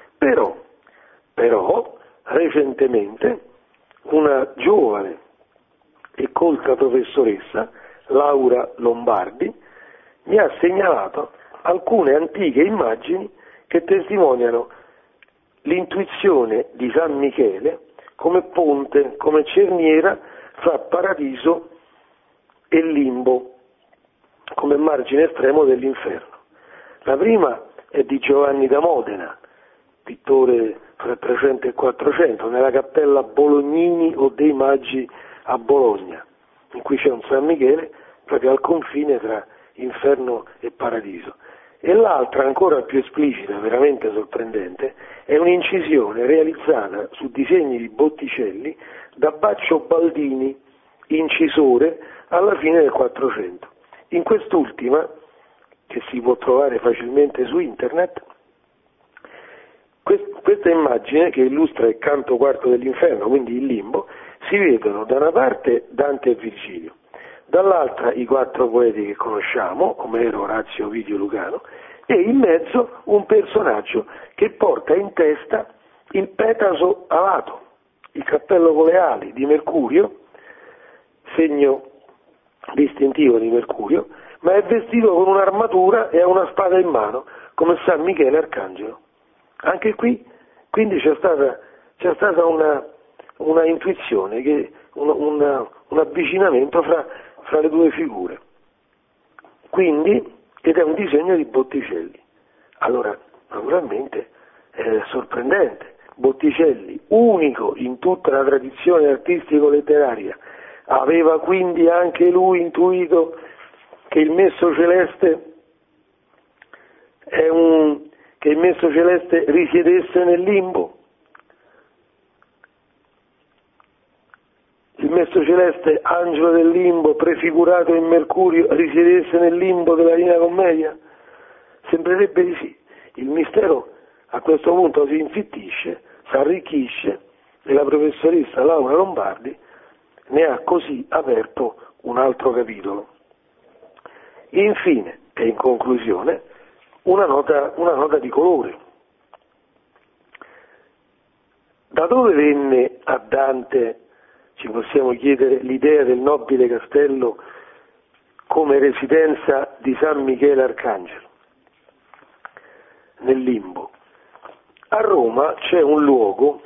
Però recentemente una giovane e colta professoressa, Laura Lombardi, mi ha segnalato alcune antiche immagini che testimoniano l'intuizione di San Michele come ponte, come cerniera fra paradiso e limbo, come margine estremo dell'inferno. La prima è di Giovanni da Modena, pittore fra il 300 e il 400, nella cappella Bolognini o dei Maggi a Bologna, in cui c'è un San Michele proprio al confine tra inferno e paradiso. E l'altra, ancora più esplicita, veramente sorprendente, è un'incisione realizzata su disegni di Botticelli da Baccio Baldini, incisore, alla fine del 400. In quest'ultima, che si può trovare facilmente su internet, questa immagine che illustra il canto quarto dell'inferno, quindi il limbo, si vedono da una parte Dante e Virgilio, dall'altra i quattro poeti che conosciamo, Omero, Orazio, Ovidio, Lucano, e in mezzo un personaggio che porta in testa il petaso alato, il cappello con le ali di Mercurio, segno distintivo di Mercurio, ma è vestito con un'armatura e ha una spada in mano, come San Michele Arcangelo. Anche qui, quindi c'è stata una intuizione, un avvicinamento fra le due figure. Ed è un disegno di Botticelli. Allora, naturalmente, è sorprendente. Botticelli, unico in tutta la tradizione artistico-letteraria, aveva quindi anche lui intuito che il messo celeste risiedesse nel limbo. Il messo celeste, angelo del limbo, prefigurato in Mercurio, risiedesse nel limbo della Divina Commedia? Sembrerebbe di sì. Il mistero a questo punto si infittisce, si arricchisce e la professoressa Laura Lombardi ne ha così aperto un altro capitolo. Infine, e in conclusione, una nota di colore. Da dove venne a Dante, ci possiamo chiedere, l'idea del nobile castello come residenza di San Michele Arcangelo? nel limbo. A Roma c'è un luogo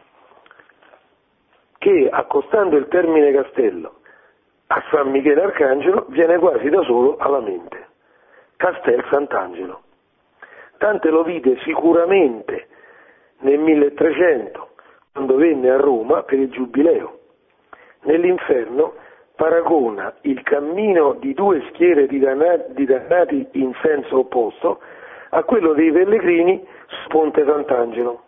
che, accostando il termine castello a San Michele Arcangelo, viene quasi da solo alla mente: Castel Sant'Angelo. Dante lo vide sicuramente nel 1300, quando venne a Roma per il Giubileo. Nell'Inferno paragona il cammino di due schiere di dannati in senso opposto a quello dei pellegrini su Ponte Sant'Angelo,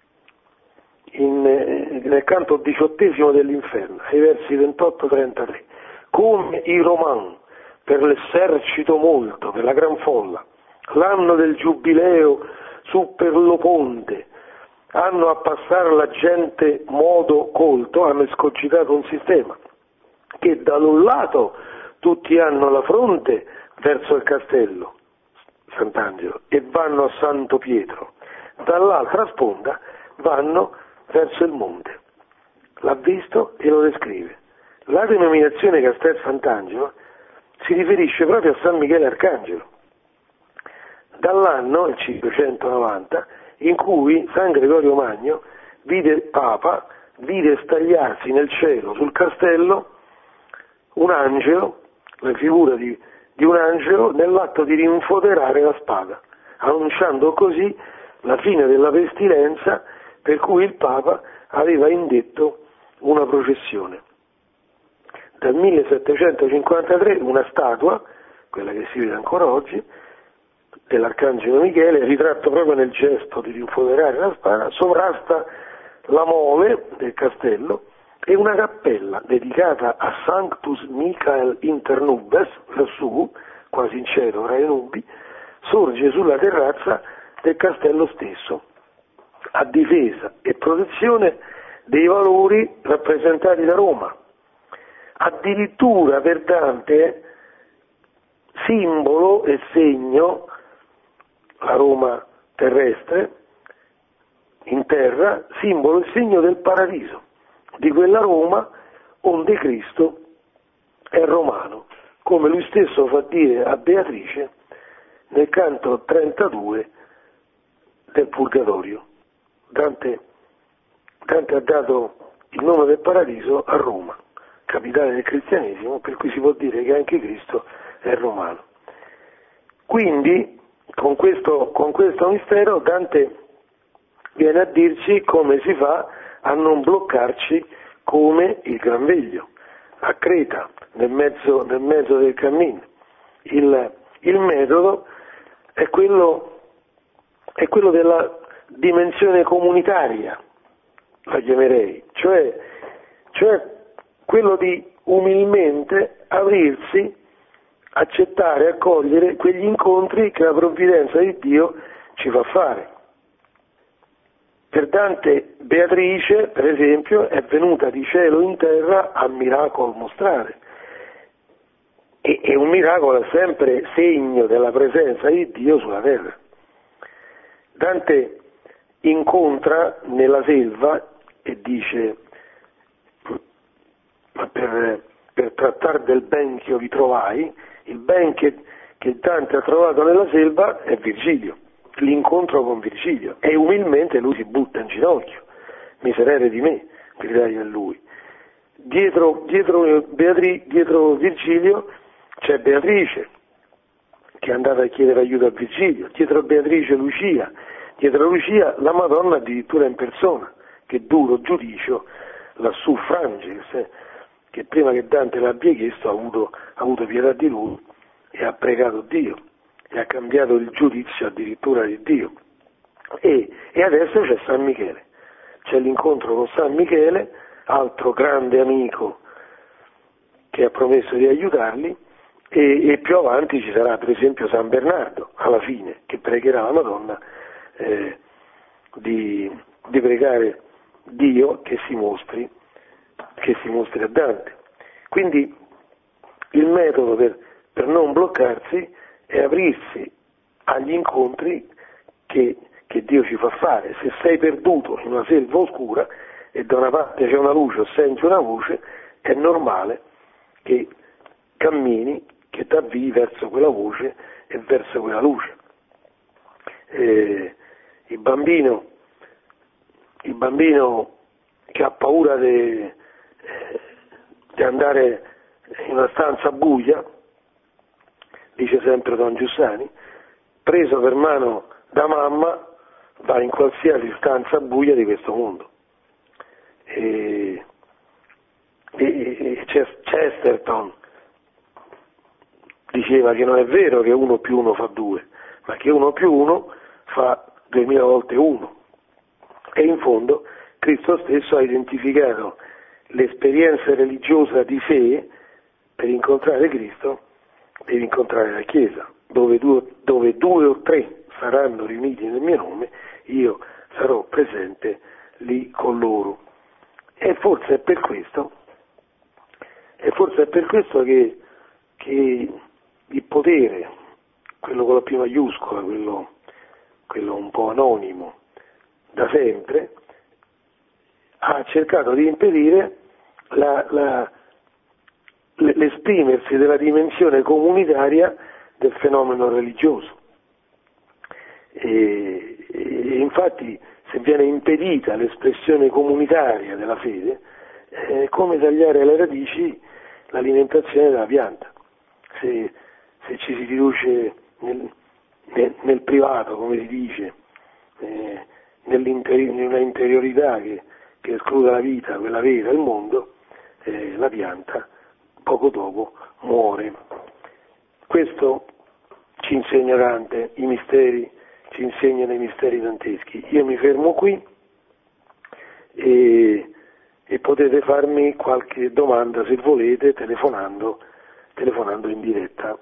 nel canto 18° dell'Inferno, ai versi 28-33. Come i Romani, per l'esercito molto, per la gran folla, l'anno del Giubileo su per lo ponte, hanno a passare la gente modo colto, hanno escogitato un sistema che dall'un lato tutti hanno la fronte verso il castello Sant'Angelo e vanno a Santo Pietro, dall'altra sponda vanno verso il monte. L'ha visto e lo descrive. La denominazione Castel Sant'Angelo si riferisce proprio a San Michele Arcangelo, dall'anno, il 590, in cui San Gregorio Magno vide Papa, vide stagliarsi nel cielo sul castello un angelo, la figura di un angelo, nell'atto di rinfoderare la spada, annunciando così la fine della pestilenza, per cui il Papa aveva indetto una processione. Dal 1753 una statua, quella che si vede ancora oggi, dell'Arcangelo Michele, ritratto proprio nel gesto di rinfoderare la spada, sovrasta la mole del castello, e una cappella dedicata a Sanctus Michael Inter Nubes, lassù, quasi in cielo tra i nubi, sorge sulla terrazza del castello stesso, a difesa e protezione dei valori rappresentati da Roma. Addirittura per Dante simbolo e segno, la Roma terrestre, in terra, simbolo e segno del paradiso, di quella Roma onde Cristo è romano, come lui stesso fa dire a Beatrice nel canto 32 del Purgatorio. Dante ha dato il nome del paradiso a Roma, capitale del cristianesimo, per cui si può dire che anche Cristo è romano. Quindi, con questo mistero, Dante viene a dirci come si fa a non bloccarci come il Gran Veglio, a Creta, nel mezzo del cammino. Il metodo è quello della dimensione comunitaria, la chiamerei, cioè quello di umilmente aprirsi, accettare, accogliere quegli incontri che la provvidenza di Dio ci fa fare. Per Dante Beatrice, per esempio, è venuta di cielo in terra a miracolo mostrare. E un miracolo è sempre segno della presenza di Dio sulla terra. Dante incontra nella selva e dice: ma per trattare del ben che io vi trovai, il ben che Dante ha trovato nella selva è Virgilio, l'incontro con Virgilio, e umilmente lui si butta in ginocchio: miserere di me, gridai a lui. Dietro Virgilio c'è Beatrice, che è andata a chiedere aiuto a Virgilio, dietro Beatrice Lucia, dietro Lucia la Madonna addirittura in persona, che duro giudicio lassù frange, che prima che Dante l'abbia chiesto ha avuto pietà di lui e ha pregato Dio e ha cambiato il giudizio addirittura di Dio. E adesso c'è San Michele, c'è l'incontro con San Michele, altro grande amico che ha promesso di aiutarli, e più avanti ci sarà per esempio San Bernardo alla fine, che pregherà la Madonna di pregare Dio che si mostri a Dante. Quindi il metodo per non bloccarsi è aprirsi agli incontri che Dio ci fa fare. Se sei perduto in una selva oscura e da una parte c'è una luce o senti una voce, è normale che cammini, che t'avvii verso quella voce e verso quella luce. il bambino che ha paura di andare in una stanza buia, dice sempre Don Giussani, preso per mano da mamma va in qualsiasi stanza buia di questo mondo. E Chesterton diceva che non è vero che 1 più 1 fa 2, ma che 1 più 1 fa 2000 volte 1. E in fondo Cristo stesso ha identificato l'esperienza religiosa di sé. Per incontrare Cristo devi incontrare la Chiesa, dove 2 o 3 saranno riuniti nel mio nome, io sarò presente lì con loro. E forse è per questo che il potere, quello con la P maiuscola, quello un po' anonimo, da sempre, ha cercato di impedire l'esprimersi della dimensione comunitaria del fenomeno religioso. E infatti, se viene impedita l'espressione comunitaria della fede, è come tagliare alle radici l'alimentazione della pianta. Se ci si riduce nel privato, come si dice, in una interiorità che escluda la vita, quella vera, il mondo, la pianta poco dopo muore. Questo ci insegna Dante, ci insegnano i misteri danteschi. Io mi fermo qui e potete farmi qualche domanda se volete telefonando in diretta.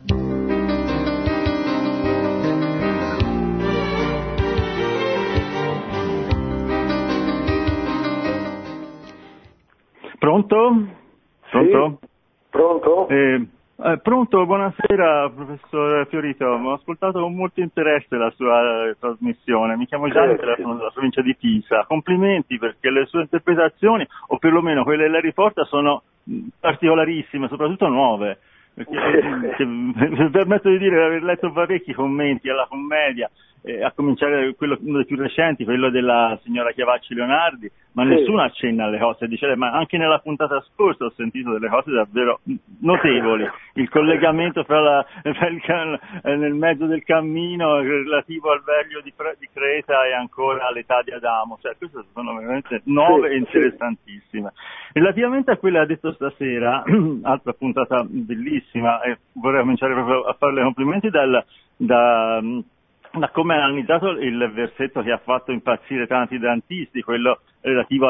Pronto? Pronto? Sì? Pronto? Pronto, buonasera professor Fiorito, ho ascoltato con molto interesse la sua trasmissione, mi chiamo Gianni, telefono dalla provincia di Pisa, complimenti perché le sue interpretazioni, o perlomeno quelle che lei riporta, sono particolarissime, soprattutto nuove, perché mi permetto di dire di aver letto parecchi commenti alla commedia, a cominciare uno dei più recenti, quello della signora Chiavacci Leonardi, ma nessuno accenna alle cose, dice, ma anche nella puntata scorsa ho sentito delle cose davvero notevoli, il collegamento nel mezzo del cammino relativo al Veglio di Creta e ancora all'età di Adamo, cioè queste sono veramente nuove e interessantissime. Relativamente a quella che ha detto stasera, altra puntata bellissima, e vorrei cominciare proprio a farle complimenti da come ha analizzato il versetto che ha fatto impazzire tanti dantisti, quello relativo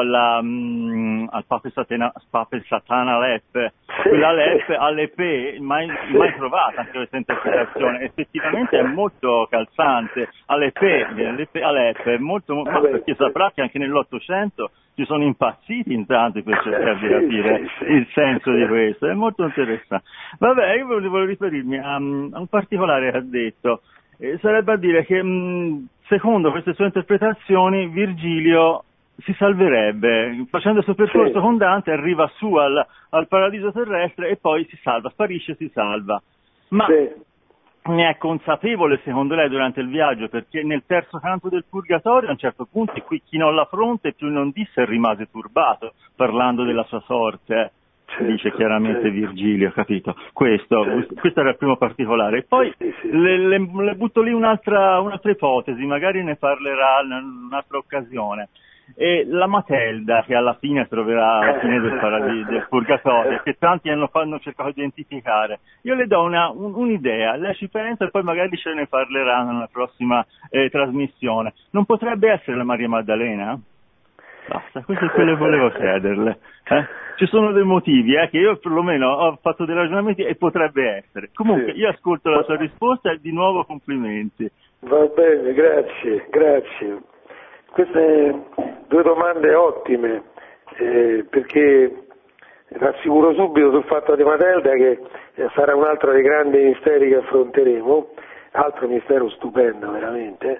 al Pape Satana Leppe, quella Leppe all'Epe mai trovata anche questa interpretazione, effettivamente è molto calzante, all'Epe è molto, perché saprà che anche nell'Ottocento ci sono impazziti in tanti per cercare di capire il senso di questo, è molto interessante. Vabbè, io volevo riferirmi a un particolare che ha detto. Sarebbe a dire che secondo queste sue interpretazioni Virgilio si salverebbe, facendo il suo percorso con Dante arriva su al paradiso terrestre e poi si salva, sparisce, si salva. Ma ne è consapevole secondo lei durante il viaggio, perché nel terzo canto del Purgatorio a un certo punto qui chinò la fronte e più non disse e rimase turbato parlando della sua sorte. Dice chiaramente Virgilio, capito? Questo era il primo particolare. E poi le butto lì un'altra ipotesi, magari ne parlerà in un'altra occasione. E la Matelda, che alla fine troverà alla fine del Purgatorio, che tanti hanno cercato di identificare. Io le do un'idea, lei ci pensa e poi magari ce ne parlerà nella prossima trasmissione. Non potrebbe essere la Maria Maddalena? Basta, questo è quello che volevo chiederle. Ci sono dei motivi che io perlomeno ho fatto dei ragionamenti e potrebbe essere. Comunque io ascolto la sua risposta e di nuovo complimenti. Va bene, grazie. Queste 2 domande ottime, perché rassicuro subito sul fatto di Matelda che sarà un altro dei grandi misteri che affronteremo, altro mistero stupendo veramente,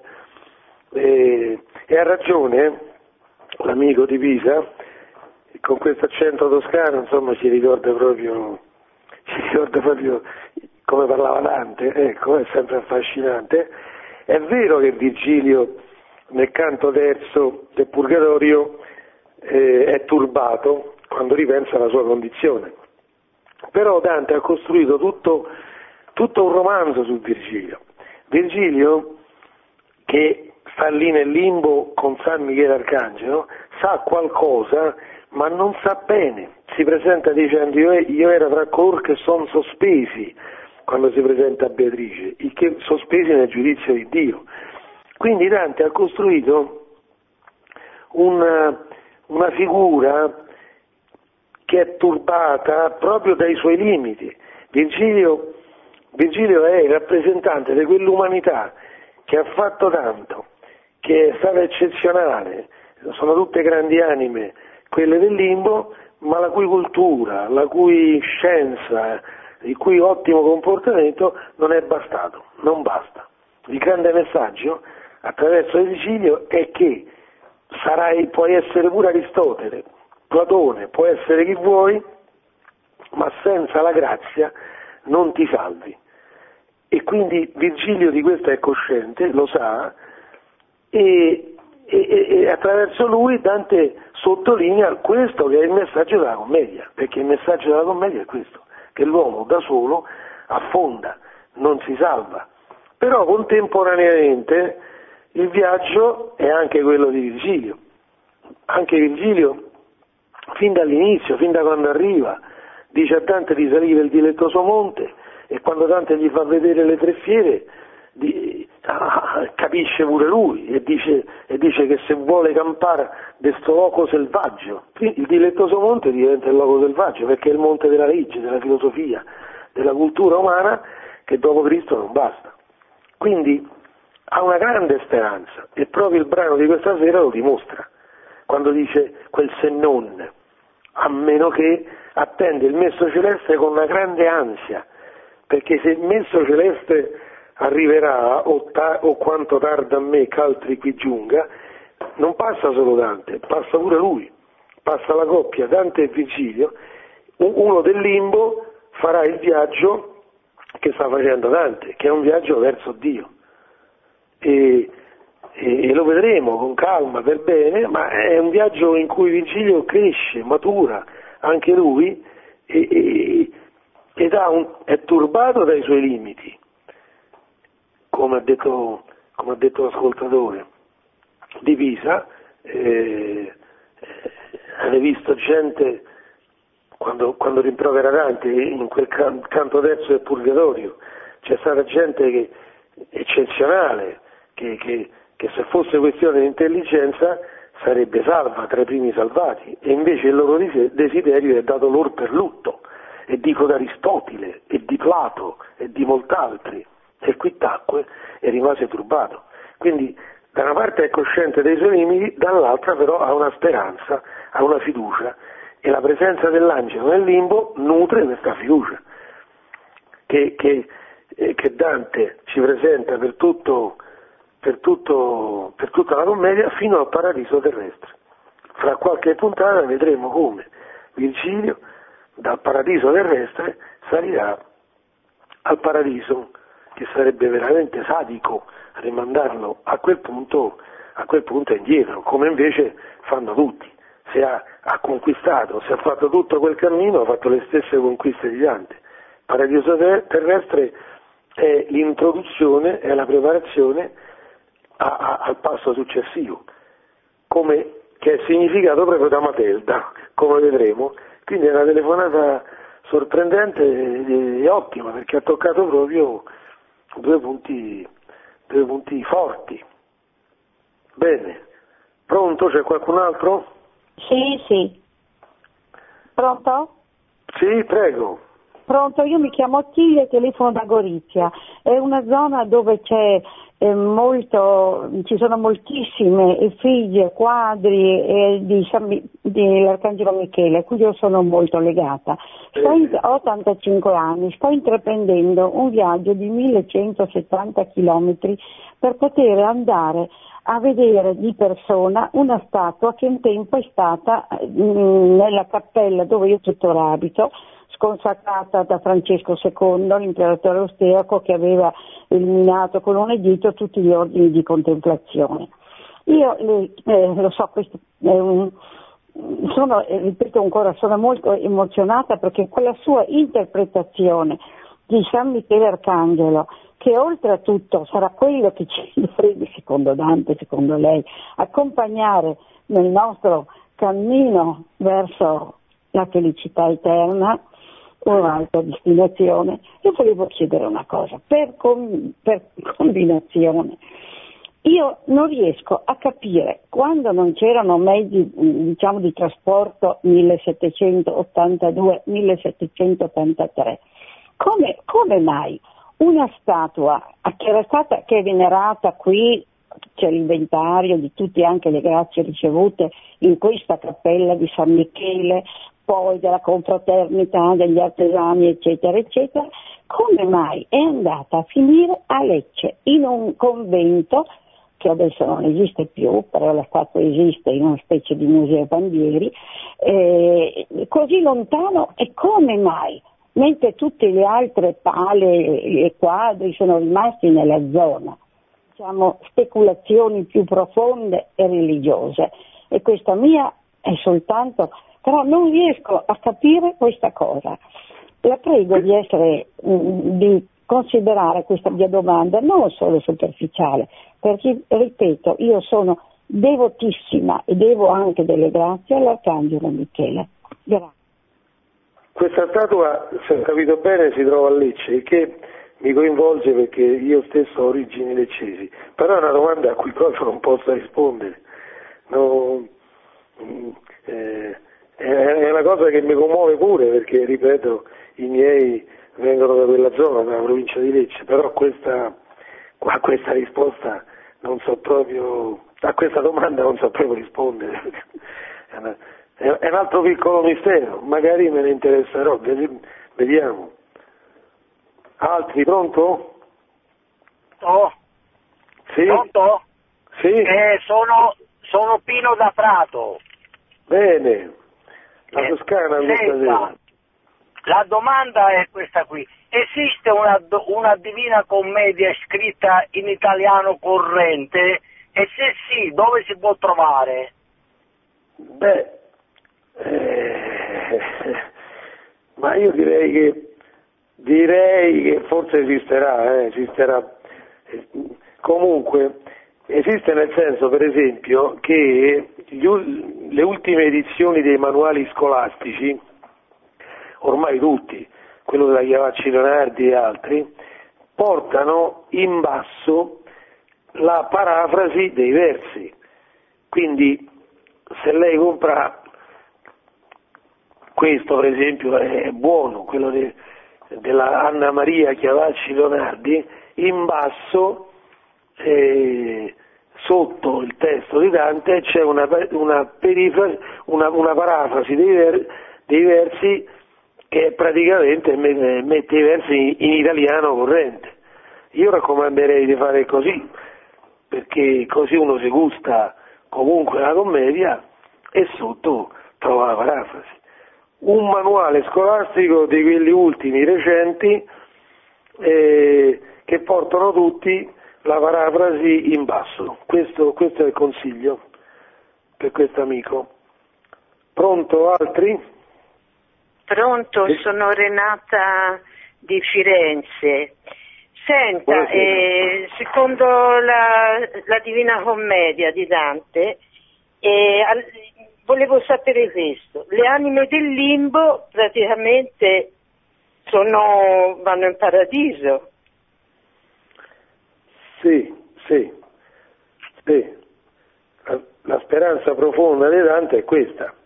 e ha ragione l'amico di Pisa, con questo accento toscano, insomma, ci ricorda proprio come parlava Dante, ecco, è sempre affascinante. È vero che Virgilio nel canto terzo del Purgatorio è turbato quando ripensa alla sua condizione, però Dante ha costruito tutto un romanzo su Virgilio. Virgilio, che sta lì nel limbo con San Michele Arcangelo, sa qualcosa ma non sa bene, si presenta dicendo io ero tra coloro che sono sospesi quando si presenta a Beatrice, il che sospesi nel giudizio di Dio. Quindi Dante ha costruito una figura che è turbata proprio dai suoi limiti. Virgilio è il rappresentante di quell'umanità che ha fatto tanto, che è stata eccezionale, sono tutte grandi anime quelle del limbo, ma la cui cultura, la cui scienza, il cui ottimo comportamento non è bastato, non basta. Il grande messaggio attraverso Virgilio è che puoi essere pure Aristotele, Platone, può essere chi vuoi, ma senza la grazia non ti salvi. E quindi Virgilio di questo è cosciente, lo sa, e attraverso lui Dante sottolinea questo che è il messaggio della commedia, perché il messaggio della commedia è questo, che l'uomo da solo affonda, non si salva. Però contemporaneamente il viaggio è anche quello di Virgilio. Anche Virgilio, fin dall'inizio, fin da quando arriva, dice a Dante di salire il dilettoso monte, e quando Dante gli fa vedere le tre fiere capisce pure lui e dice che se vuole campare de sto loco selvaggio, il dilettoso monte diventa il loco selvaggio, perché è il monte della legge, della filosofia, della cultura umana, che dopo Cristo non basta. Quindi ha una grande speranza, e proprio il brano di questa sera lo dimostra, quando dice quel se non, a meno che attende il messo celeste con una grande ansia, perché se il messo celeste arriverà, o quanto tarda a me ch'altri qui giunga, non passa solo Dante, passa pure lui, passa la coppia Dante e Virgilio, uno del limbo farà il viaggio che sta facendo Dante, che è un viaggio verso Dio, e lo vedremo con calma, per bene, ma è un viaggio in cui Virgilio cresce, matura anche lui, ed è turbato dai suoi limiti, come ha detto l'ascoltatore di Pisa. Avete visto gente quando rimprovera Dante in quel canto terzo del Purgatorio, c'è stata gente eccezionale che se fosse questione di intelligenza sarebbe salva, tra i primi salvati, e invece il loro desiderio è dato loro per lutto, e dico da Aristotele e di Plato e di molt'altri, e qui tacque e rimase turbato. Quindi da una parte è cosciente dei suoi limiti, dall'altra però ha una speranza, ha una fiducia, e la presenza dell'angelo nel limbo nutre questa fiducia che Dante ci presenta per tutta la commedia fino al paradiso terrestre. Fra qualche puntata vedremo come Virgilio dal paradiso terrestre salirà al paradiso, che sarebbe veramente sadico rimandarlo a quel punto indietro, come invece fanno tutti. Se ha conquistato, se ha fatto tutto quel cammino, ha fatto le stesse conquiste di Dante. Il paradiso terrestre è l'introduzione, è la preparazione al passo successivo, che è significato proprio da Matelda, come vedremo. Quindi è una telefonata sorprendente e ottima, perché ha toccato proprio due punti forti. Bene, pronto? C'è qualcun altro? Sì. Pronto? Sì, prego. Pronto, io mi chiamo Attilio e telefono da Gorizia. È una zona dove ci sono moltissime effigie, quadri dell'Arcangelo Michele, a cui io sono molto legata. Ho 85 anni, sto intraprendendo un viaggio di 1170 chilometri per poter andare a vedere di persona una statua che un tempo è stata nella cappella dove io tuttora abito, sconsacrata da Francesco II, l'imperatore austriaco, che aveva eliminato con un editto tutti gli ordini di contemplazione. Io lo so, questo è ripeto ancora, sono molto emozionata perché quella sua interpretazione di San Michele Arcangelo, che oltretutto sarà quello che ci dovrebbe, secondo Dante, secondo lei, accompagnare nel nostro cammino verso la felicità eterna o un'altra destinazione. Io volevo chiedere una cosa, per combinazione, io non riesco a capire, quando non c'erano mezzi diciamo di trasporto 1782-1783, come mai una statua che è venerata qui, c'è l'inventario di tutte anche le grazie ricevute in questa cappella di San Michele, poi della confraternita, degli artesani, eccetera, eccetera, come mai è andata a finire a Lecce, in un convento che adesso non esiste più, però la statua esiste in una specie di museo Bandieri, così lontano, e come mai? Mentre tutte le altre pale e quadri sono rimasti nella zona, diciamo, speculazioni più profonde e religiose. E questa mia è soltanto, però non riesco a capire questa cosa. La prego di considerare questa mia domanda non solo superficiale, perché, ripeto, io sono devotissima e devo anche delle grazie all'Arcangelo Michele. Grazie. Questa statua, se ho capito bene, si trova a Lecce, il che mi coinvolge perché io stesso ho origini leccesi, però è una domanda a cui proprio non posso rispondere. È una cosa che mi commuove pure, perché, ripeto, i miei vengono da quella zona, dalla provincia di Lecce, però a questa risposta non so proprio, a questa domanda non so proprio rispondere. È un altro piccolo mistero, magari me ne interesserò, vediamo. Altri, pronto? Oh. Sì? Pronto? Sì? Sono Pino da Prato. Bene, la Toscana questa sera. La domanda è questa qui: esiste una Divina Commedia scritta in italiano corrente? E se sì, dove si può trovare? Beh, ma io direi che forse esisterà. Comunque esiste, nel senso, per esempio, che le ultime edizioni dei manuali scolastici, ormai tutti, quello della Chiavacci Leonardi e altri, portano in basso la parafrasi dei versi. Quindi se lei compra questo, per esempio, è buono, quello della Anna Maria Chiavacci Leonardi, in basso, sotto il testo di Dante, c'è una parafrasi dei versi che praticamente mette i versi in italiano corrente. Io raccomanderei di fare così, perché così uno si gusta comunque la commedia e sotto trova la parafrasi. Un manuale scolastico di quelli ultimi, recenti, che portano tutti la parafrasi in basso. Questo è il consiglio per questo amico. Pronto, altri? Pronto, sono Renata di Firenze. Senta, secondo la Divina Commedia di Dante, volevo sapere questo: le anime del limbo praticamente vanno in paradiso. Sì. La speranza profonda di Dante è questa.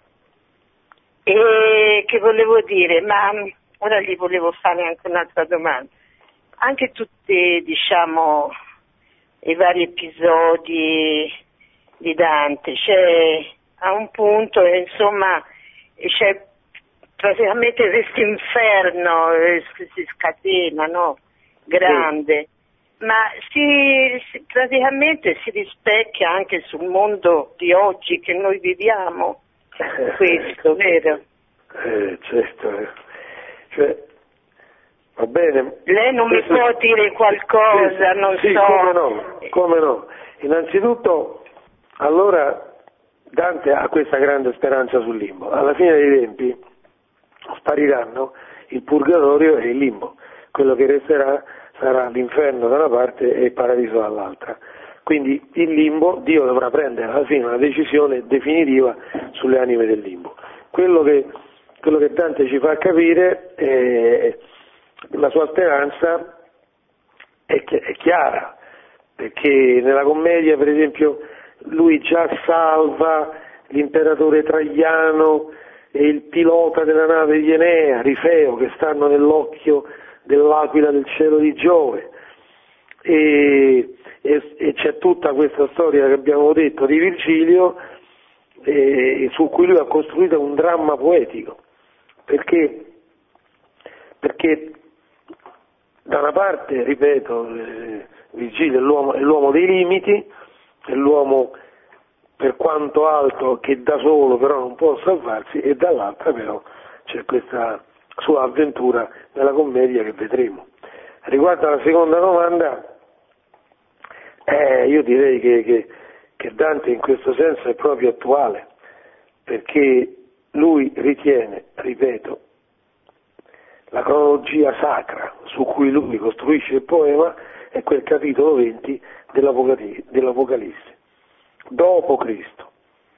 E che volevo dire, ma ora gli volevo fare anche un'altra domanda. Anche tutti, diciamo, i vari episodi di Dante, c'è a un punto, insomma, c'è praticamente questo inferno, si scatena, no? Grande. Sì. Ma praticamente si rispecchia anche sul mondo di oggi che noi viviamo, questo, vero? Certo. cioè, va bene? Lei non mi può dire qualcosa, non sì, so. Come no. Innanzitutto, allora, Dante ha questa grande speranza sul limbo. Alla fine dei tempi spariranno il purgatorio e il limbo. Quello che resterà sarà l'inferno da una parte e il paradiso dall'altra. Quindi il limbo, Dio dovrà prendere alla fine una decisione definitiva sulle anime del limbo. Quello che Dante ci fa capire è la sua speranza è chiara, perché nella commedia, per esempio, lui già salva l'imperatore Traiano e il pilota della nave di Enea, Rifeo, che stanno nell'occhio dell'aquila del cielo di Giove, e c'è tutta questa storia che abbiamo detto di Virgilio, su cui lui ha costruito un dramma poetico, perché da una parte, ripeto, Virgilio è l'uomo dei limiti, è l'uomo per quanto alto che da solo però non può salvarsi, e dall'altra però c'è questa sua avventura nella commedia che vedremo. Riguardo alla seconda domanda, io direi che Dante in questo senso è proprio attuale, perché lui ritiene, ripeto, la cronologia sacra su cui lui costruisce il poema è quel capitolo 20 dell'Apocalisse, dopo Cristo,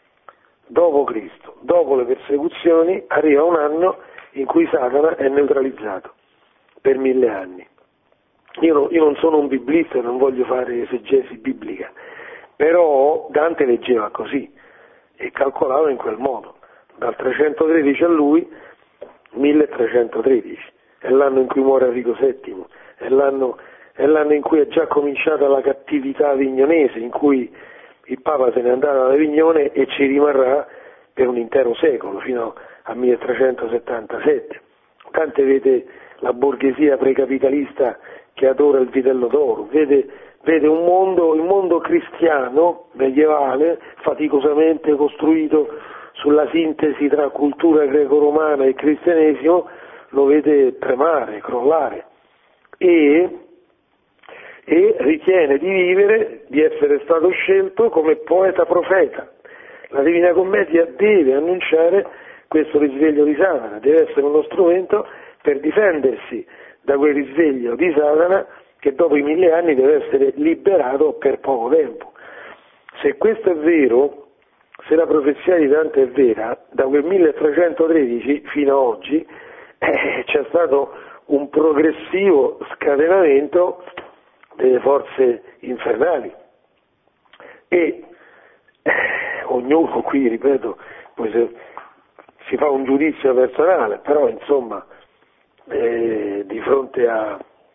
dopo le persecuzioni arriva un anno in cui Satana è neutralizzato per 1000 anni. Io non sono un biblista e non voglio fare esegesi biblica, però Dante leggeva così e calcolava in quel modo, dal 313 a lui 1313, è l'anno in cui muore Enrico VII, è l'anno in cui è già cominciata la cattività avignonese, in cui il Papa se n'è andato ad Avignone e ci rimarrà per un intero secolo, fino a 1377. Dante vede la borghesia precapitalista che adora il vitello d'oro, vede un mondo cristiano, medievale, faticosamente costruito sulla sintesi tra cultura greco-romana e cristianesimo, lo vede tremare, crollare, e ritiene di vivere, di essere stato scelto come poeta profeta. La Divina Commedia deve annunciare questo risveglio di Satana, deve essere uno strumento per difendersi da quel risveglio di Satana che dopo i 1000 anni deve essere liberato per poco tempo. Se questo è vero, se la profezia di Dante è vera, da quel 1313 fino a oggi c'è stato un progressivo scatenamento delle forze infernali e ognuno qui, ripeto, poi si fa un giudizio personale, però insomma di fronte a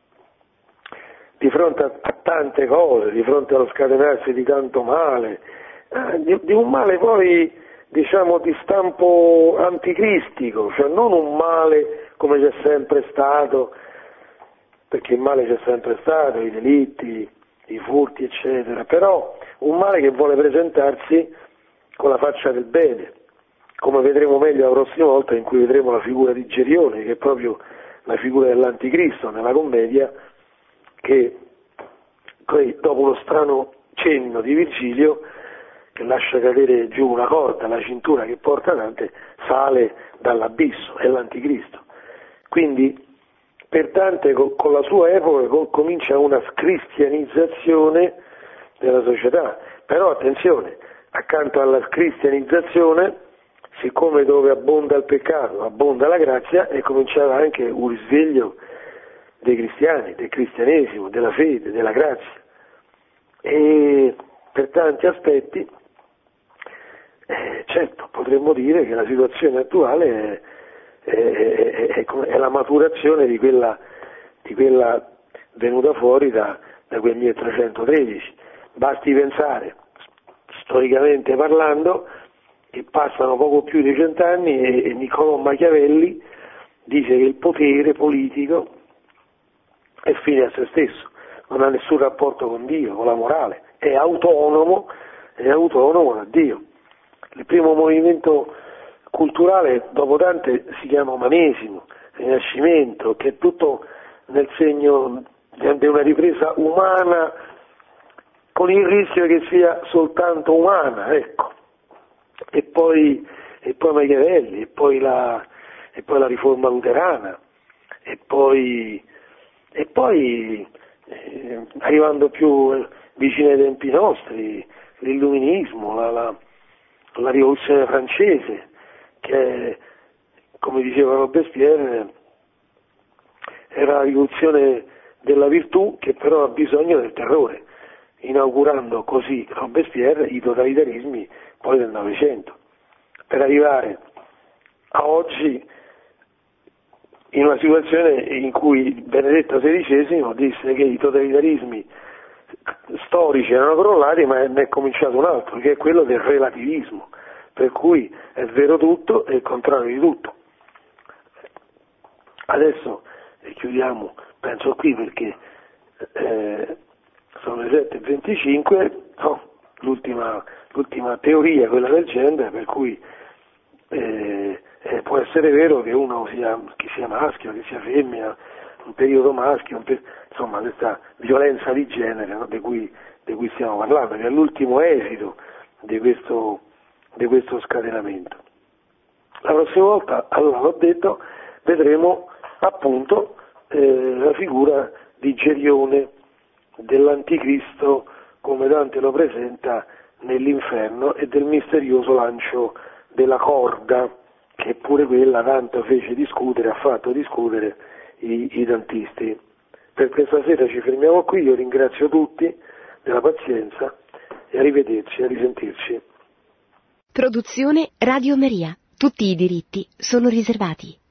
tante cose, di fronte allo scatenarsi di tanto male, di un male poi diciamo di stampo anticristico, cioè non un male come c'è sempre stato, perché il male c'è sempre stato, i delitti, i furti eccetera, però un male che vuole presentarsi con la faccia del bene, come vedremo meglio la prossima volta in cui vedremo la figura di Gerione, che è proprio la figura dell'anticristo nella commedia, che dopo uno strano cenno di Virgilio che lascia cadere giù una corda, la cintura che porta Dante, sale dall'abisso, è l'anticristo. Quindi per Dante con la sua epoca comincia una scristianizzazione della società, però attenzione, accanto alla cristianizzazione, siccome dove abbonda il peccato abbonda la grazia, è cominciato anche un risveglio dei cristiani, del cristianesimo, della fede, della grazia, e per tanti aspetti certo potremmo dire che la situazione attuale è la maturazione di quella venuta fuori da quel 1313. Basti pensare, storicamente parlando, che passano poco più di 100 anni e Niccolò Machiavelli dice che il potere politico è fine a se stesso, non ha nessun rapporto con Dio, con la morale, è autonomo da Dio. Il primo movimento culturale dopo Dante si chiama umanesimo, Rinascimento, che è tutto nel segno di una ripresa umana, con il rischio che sia soltanto umana, ecco. E poi Machiavelli, e poi la riforma luterana, e poi arrivando più vicino ai tempi nostri, l'illuminismo, la rivoluzione francese, che, come diceva Robespierre, era la rivoluzione della virtù che però ha bisogno del terrore, inaugurando così Robespierre i totalitarismi poi del Novecento, per arrivare a oggi in una situazione in cui Benedetto XVI disse che i totalitarismi storici erano crollati, ma ne è cominciato un altro, che è quello del relativismo, per cui è vero tutto e il contrario di tutto. Adesso chiudiamo, penso qui, perché sono le 7:25, no? L'ultima teoria, quella del gender, per cui può essere vero che uno che sia maschio, che sia femmina, un periodo maschio, insomma questa violenza di genere, no? di cui stiamo parlando, che è l'ultimo esito di questo scatenamento. La prossima volta, allora l'ho detto, vedremo appunto la figura di Gerione, dell'anticristo come Dante lo presenta nell'inferno, e del misterioso lancio della corda, che pure quella tanto ha fatto discutere i dantisti. Per questa sera ci fermiamo qui, io ringrazio tutti della pazienza e arrivederci, a risentirci. Produzione Radio Maria. Tutti i diritti sono riservati.